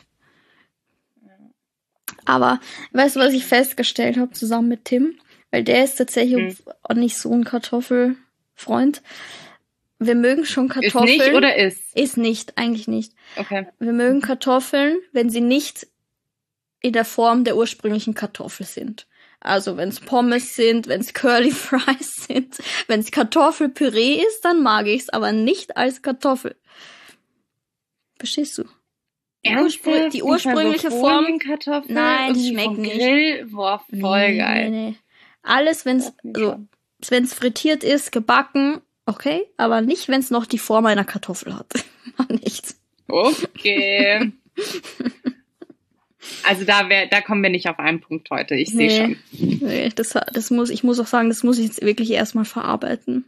B: Aber weißt du, was ich festgestellt habe zusammen mit Tim? Weil der ist tatsächlich auch nicht so ein Kartoffelfreund. Wir mögen schon Kartoffeln.
A: Ist nicht oder ist?
B: Ist nicht, eigentlich nicht.
A: Okay.
B: Wir mögen Kartoffeln, wenn sie nicht in der Form der ursprünglichen Kartoffel sind. Also wenn es Pommes sind, wenn es Curly Fries sind, wenn es Kartoffelpüree ist, dann mag ich es, aber nicht als Kartoffel. Verstehst du? Die ursprüngliche Form. Nein, die schmeckt nicht.
A: Grill, boah, voll geil.
B: Nee. Alles, wenn es frittiert ist, gebacken, okay, aber nicht, wenn es noch die Form einer Kartoffel hat. Nichts.
A: Okay. Also da kommen wir nicht auf einen Punkt heute. Ich sehe schon.
B: Nee, ich muss auch sagen, das muss ich jetzt wirklich erstmal verarbeiten.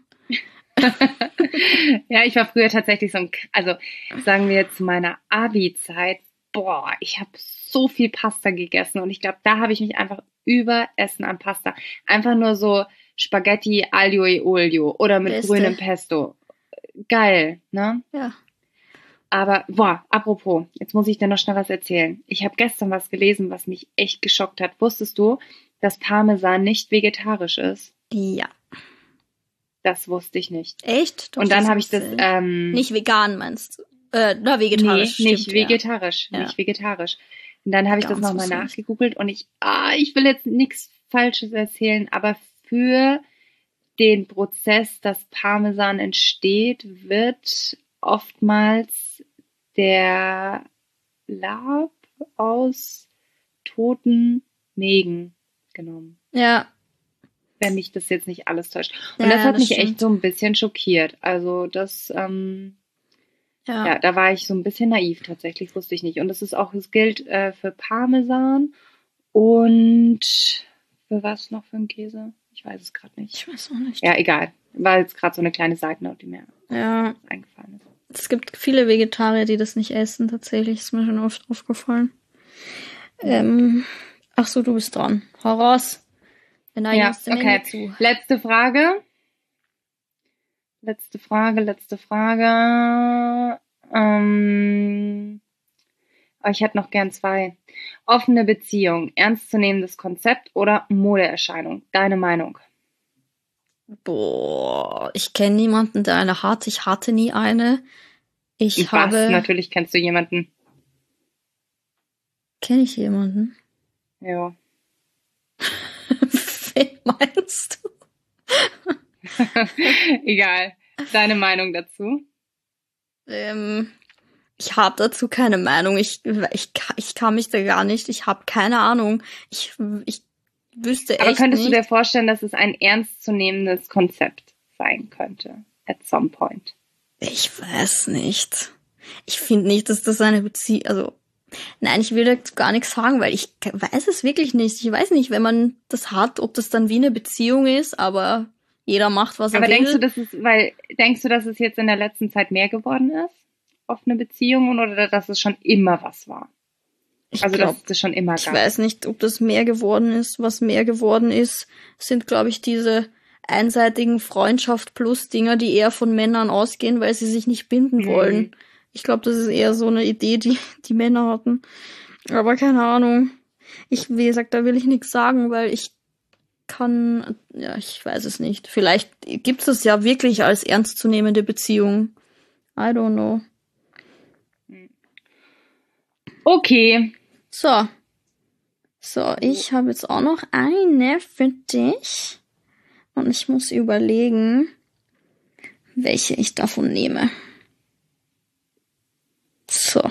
A: Ja, ich war früher tatsächlich also sagen wir zu meiner Abi-Zeit, boah, ich habe so viel Pasta gegessen und ich glaube, da habe ich mich einfach überessen an Pasta. Einfach nur so Spaghetti Aglio e Olio oder mit grünem Pesto. Geil, ne?
B: Ja.
A: Aber, boah, apropos, jetzt muss ich dir noch schnell was erzählen. Ich habe gestern was gelesen, was mich echt geschockt hat. Wusstest du, dass Parmesan nicht vegetarisch ist?
B: Ja.
A: Das wusste ich nicht.
B: Echt?
A: Doch, und dann habe ich das...
B: nicht vegan meinst du? Na, vegetarisch.
A: Nee, nicht vegetarisch. Ja. Nicht vegetarisch. Und dann habe ich das nochmal nachgegoogelt und ich will jetzt nichts Falsches erzählen, aber für den Prozess, dass Parmesan entsteht, wird oftmals der Lab aus toten Mägen genommen.
B: Ja.
A: Wenn mich das jetzt nicht alles täuscht. Und das hat mich echt so ein bisschen schockiert. Also das, da war ich so ein bisschen naiv tatsächlich, wusste ich nicht. Und das gilt für Parmesan und für was noch für einen Käse? Ich weiß es gerade nicht.
B: Ich weiß auch nicht.
A: Ja, egal. War jetzt gerade so eine kleine Seitennote, die mir eingefallen ist.
B: Es gibt viele Vegetarier, die das nicht essen, tatsächlich. Ist mir schon oft aufgefallen. Ach so, du bist dran. Hau raus.
A: Ja, okay. Letzte Frage. Ich hätte noch gern 2. Offene Beziehung, ernstzunehmendes Konzept oder Modeerscheinung? Deine Meinung?
B: Boah, ich kenne niemanden, der eine hat. Ich hatte nie eine.
A: Natürlich kennst du jemanden.
B: Kenne ich jemanden?
A: Ja.
B: Wen meinst du?
A: Egal. Deine Meinung dazu?
B: Ich habe dazu keine Meinung. Ich kann mich da gar nicht. Ich habe keine Ahnung. Ich wüsste echt nicht.
A: Aber könntest du dir vorstellen, dass es ein ernstzunehmendes Konzept sein könnte? At some point.
B: Ich weiß nicht. Ich finde nicht, dass das eine Beziehung... Also, nein, ich will dazu gar nichts sagen, weil ich weiß es wirklich nicht. Ich weiß nicht, wenn man das hat, ob das dann wie eine Beziehung ist, aber jeder macht, was er will.
A: Aber denkst du, dass es jetzt in der letzten Zeit mehr geworden ist? Offene Beziehungen oder dass es schon immer was war? Dass es das schon immer gab.
B: Ich weiß nicht, ob das mehr geworden ist. Was mehr geworden ist, sind, glaube ich, diese einseitigen Freundschaft-Plus-Dinger, die eher von Männern ausgehen, weil sie sich nicht binden wollen. Ich glaube, das ist eher so eine Idee, die Männer hatten. Aber keine Ahnung. Wie gesagt, da will ich nichts sagen, weil ich weiß es nicht. Vielleicht gibt es das ja wirklich als ernstzunehmende Beziehung. I don't know.
A: Okay.
B: So, ich habe jetzt auch noch eine für dich. Und ich muss überlegen, welche ich davon nehme. So.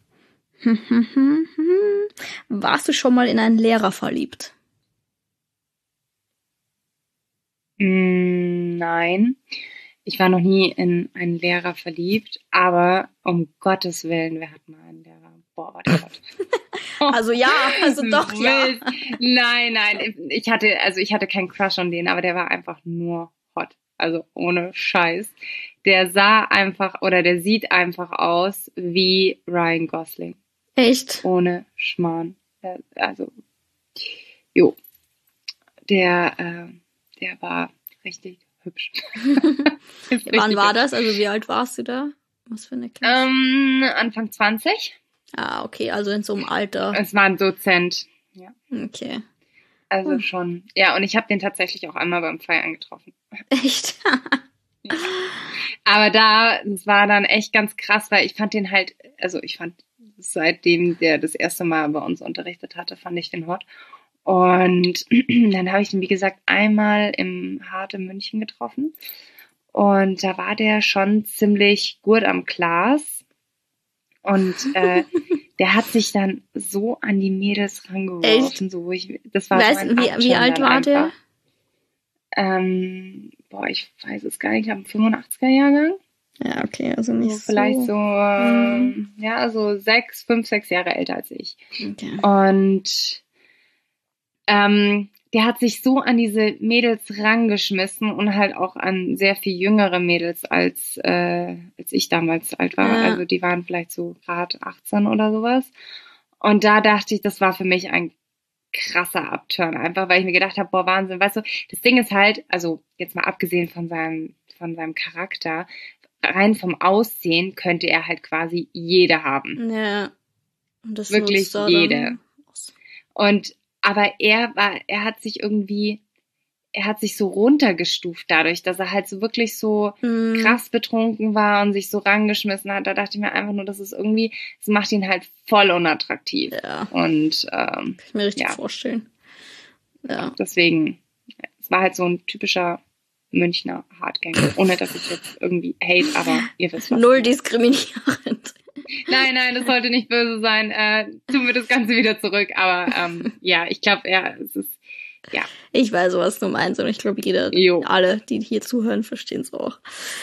B: Warst du schon mal in einen Lehrer verliebt?
A: Nein. Ich war noch nie in einen Lehrer verliebt, aber um Gottes Willen, wer hat mal einen Lehrer? Boah, war der Gott.
B: Also ja, doch, ja.
A: Nein. Ich hatte keinen Crush on den, aber der war einfach nur hot. Also ohne Scheiß. Der sieht einfach aus wie Ryan Gosling.
B: Echt?
A: Ohne Schmarrn. Also, jo. der war richtig hübsch.
B: Wann war das? Also wie alt warst du da? Was für eine Klasse?
A: Anfang 20.
B: Ah, okay, also in so einem Alter.
A: Es war ein Dozent. Ja.
B: Okay.
A: Also schon. Ja, und ich habe den tatsächlich auch einmal beim Feiern getroffen.
B: Echt?
A: Ja. Aber das war dann echt ganz krass, weil ich fand den halt, also ich fand, seitdem der das erste Mal bei uns unterrichtet hatte, fand ich den hot. Und dann habe ich ihn, wie gesagt, einmal im Hart in München getroffen. Und da war der schon ziemlich gut am Glas. Und der hat sich dann so an die Mädels rangeworfen. So, das war
B: weißt,
A: so
B: wie alt war der?
A: Ich weiß es gar nicht. Ich habe einen 85er-Jahrgang.
B: Ja, okay, also nicht so.
A: Vielleicht so, so 5, 6 Jahre älter als ich.
B: Okay.
A: Und der hat sich so an diese Mädels rangeschmissen und halt auch an sehr viel jüngere Mädels, als ich damals alt war.
B: Ja.
A: Also die waren vielleicht so gerade 18 oder sowas. Und da dachte ich, das war für mich ein krasser Upturn, einfach weil ich mir gedacht habe, boah, Wahnsinn, weißt du, das Ding ist halt, also jetzt mal abgesehen von seinem Charakter, rein vom Aussehen könnte er halt quasi jede haben.
B: Ja. Und das
A: wirklich jede. Aber er hat sich so runtergestuft dadurch, dass er halt so wirklich so krass betrunken war und sich so rangeschmissen hat. Da dachte ich mir einfach nur, das macht ihn halt voll unattraktiv.
B: Ja.
A: Und
B: kann ich mir richtig vorstellen. Ja.
A: Deswegen, es war halt so ein typischer Münchner Hardgänger. Ohne dass ich jetzt irgendwie hate, aber ihr wisst was.
B: Null diskriminierend.
A: Nein, das sollte nicht böse sein. Tun wir das Ganze wieder zurück. Aber ich glaube, es ist, ja.
B: Ich weiß, was du meinst und ich glaube, alle, die hier zuhören, verstehen es auch.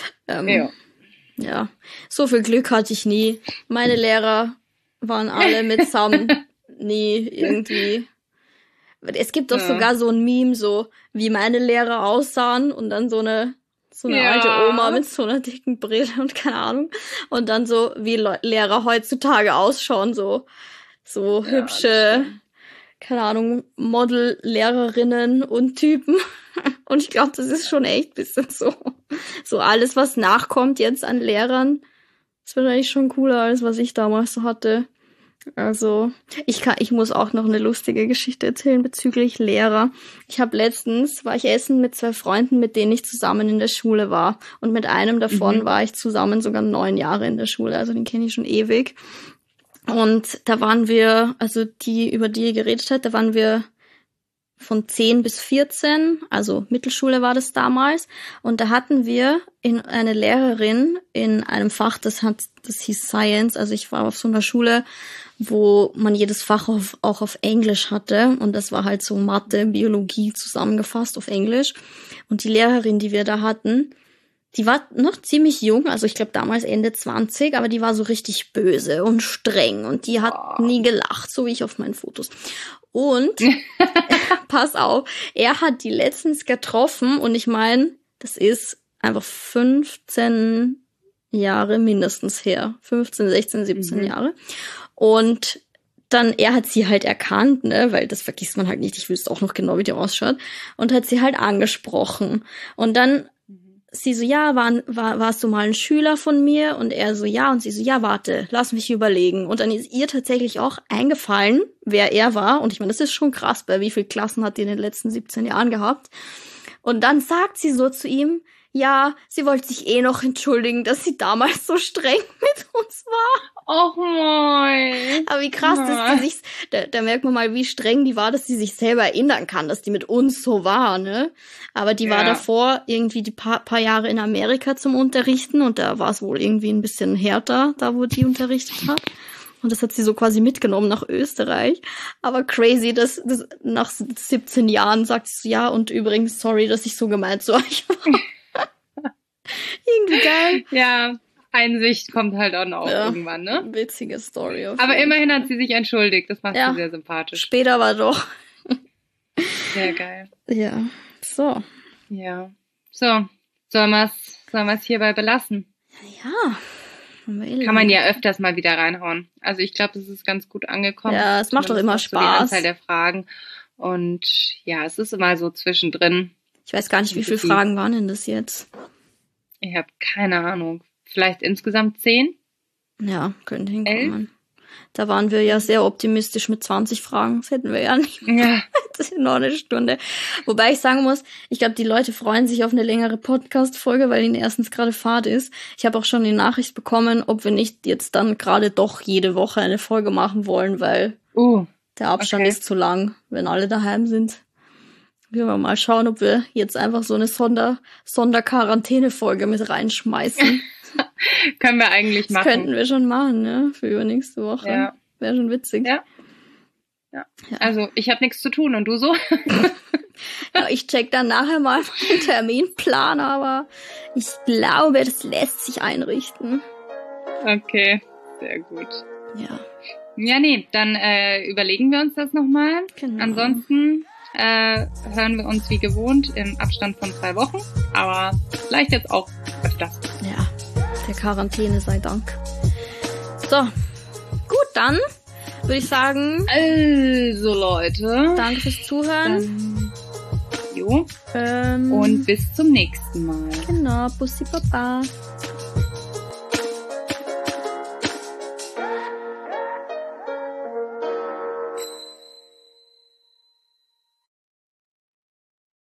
B: Ja, so viel Glück hatte ich nie. Meine Lehrer waren alle mitsammen nie irgendwie. Es gibt doch sogar so ein Meme, so wie meine Lehrer aussahen und dann so eine alte Oma mit so einer dicken Brille und keine Ahnung. Und dann so, wie Lehrer heutzutage ausschauen, so hübsche, keine Ahnung, Model-Lehrerinnen und Typen. Und ich glaube, das ist schon echt ein bisschen so. So alles, was nachkommt jetzt an Lehrern, ist wahrscheinlich schon cooler, als was ich damals so hatte. Also, ich muss auch noch eine lustige Geschichte erzählen bezüglich Lehrer. War ich essen mit 2 Freunden, mit denen ich zusammen in der Schule war. Und mit einem davon war ich zusammen sogar 9 Jahre in der Schule. Also den kenne ich schon ewig. Und da waren wir, also über die geredet hat, da waren wir von 10 bis 14, also Mittelschule war das damals. Und da hatten wir eine Lehrerin in einem Fach, das hieß Science. Also ich war auf so einer Schule, wo man jedes Fach auch auf Englisch hatte. Und das war halt so Mathe, Biologie zusammengefasst auf Englisch. Und die Lehrerin, die wir da hatten, die war noch ziemlich jung, also ich glaube damals Ende 20, aber die war so richtig böse und streng und die hat nie gelacht, so wie ich auf meinen Fotos. Und, pass auf, er hat die letztens getroffen und ich meine, das ist einfach 15 Jahre mindestens her. 15, 16, 17 Jahre. Und dann, er hat sie halt erkannt, ne, weil das vergisst man halt nicht, ich wüsste auch noch genau, wie die ausschaut, und hat sie halt angesprochen. Und dann sie so, ja, warst du mal ein Schüler von mir? Und er so, ja. Und sie so, ja, warte, lass mich überlegen. Und dann ist ihr tatsächlich auch eingefallen, wer er war. Und ich meine, das ist schon krass, bei wie vielen Klassen hat die in den letzten 17 Jahren gehabt. Und dann sagt sie so zu ihm, ja, sie wollte sich noch entschuldigen, dass sie damals so streng mit uns war.
A: Och moin.
B: Aber wie krass, dass die sich, da merkt man mal, wie streng die war, dass sie sich selber erinnern kann, dass die mit uns so war, ne? Aber die war davor irgendwie die paar Jahre in Amerika zum Unterrichten und da war es wohl irgendwie ein bisschen härter, da wo die unterrichtet hat. Und das hat sie so quasi mitgenommen nach Österreich. Aber crazy, dass nach 17 Jahren sagt sie so, ja, und übrigens, sorry, dass ich so gemeint zu euch war. Irgendwie geil.
A: Ja, Einsicht kommt halt auch noch irgendwann, ne?
B: Witzige Story.
A: Aber immerhin hat sie sich entschuldigt. Das macht sie sehr sympathisch.
B: Später war doch.
A: Sehr geil.
B: Ja, so.
A: Ja. So, sollen wir's hierbei belassen?
B: Ja.
A: Kann man ja öfters mal wieder reinhauen. Also ich glaube, das ist ganz gut angekommen.
B: Ja, es macht doch immer Spaß.
A: Die Anzahl der Fragen. Und ja, es ist immer so zwischendrin.
B: Ich weiß gar nicht, wie viele Fragen waren denn das jetzt?
A: Ich habe keine Ahnung. Vielleicht insgesamt 10?
B: Ja, könnte hinkommen. Da waren wir ja sehr optimistisch mit 20 Fragen. Das hätten wir ja nicht.
A: Ja.
B: Das ist noch eine Stunde. Wobei ich sagen muss, ich glaube, die Leute freuen sich auf eine längere Podcast-Folge, weil ihnen erstens gerade Fahrt ist. Ich habe auch schon die Nachricht bekommen, ob wir nicht jetzt dann gerade doch jede Woche eine Folge machen wollen, weil der Abstand ist zu lang, wenn alle daheim sind. Wir werden mal schauen, ob wir jetzt einfach so eine Sonder-Quarantäne-Folge mit reinschmeißen.
A: Können wir eigentlich machen.
B: Das könnten wir schon machen, ne? Für übernächste Woche.
A: Ja.
B: Wäre schon witzig.
A: Ja. Also, ich habe nichts zu tun und du so?
B: Ja, ich check dann nachher mal den Terminplan, aber ich glaube, das lässt sich einrichten.
A: Okay, sehr gut.
B: Ja.
A: Ja, nee, dann überlegen wir uns das nochmal.
B: Genau.
A: Ansonsten hören wir uns wie gewohnt im Abstand von 2 Wochen, aber vielleicht jetzt auch öfter.
B: Ja, der Quarantäne sei Dank. So, gut, dann würde ich sagen...
A: Also, Leute.
B: Danke fürs Zuhören.
A: Jo. Und bis zum nächsten Mal.
B: Genau, Bussi Papa.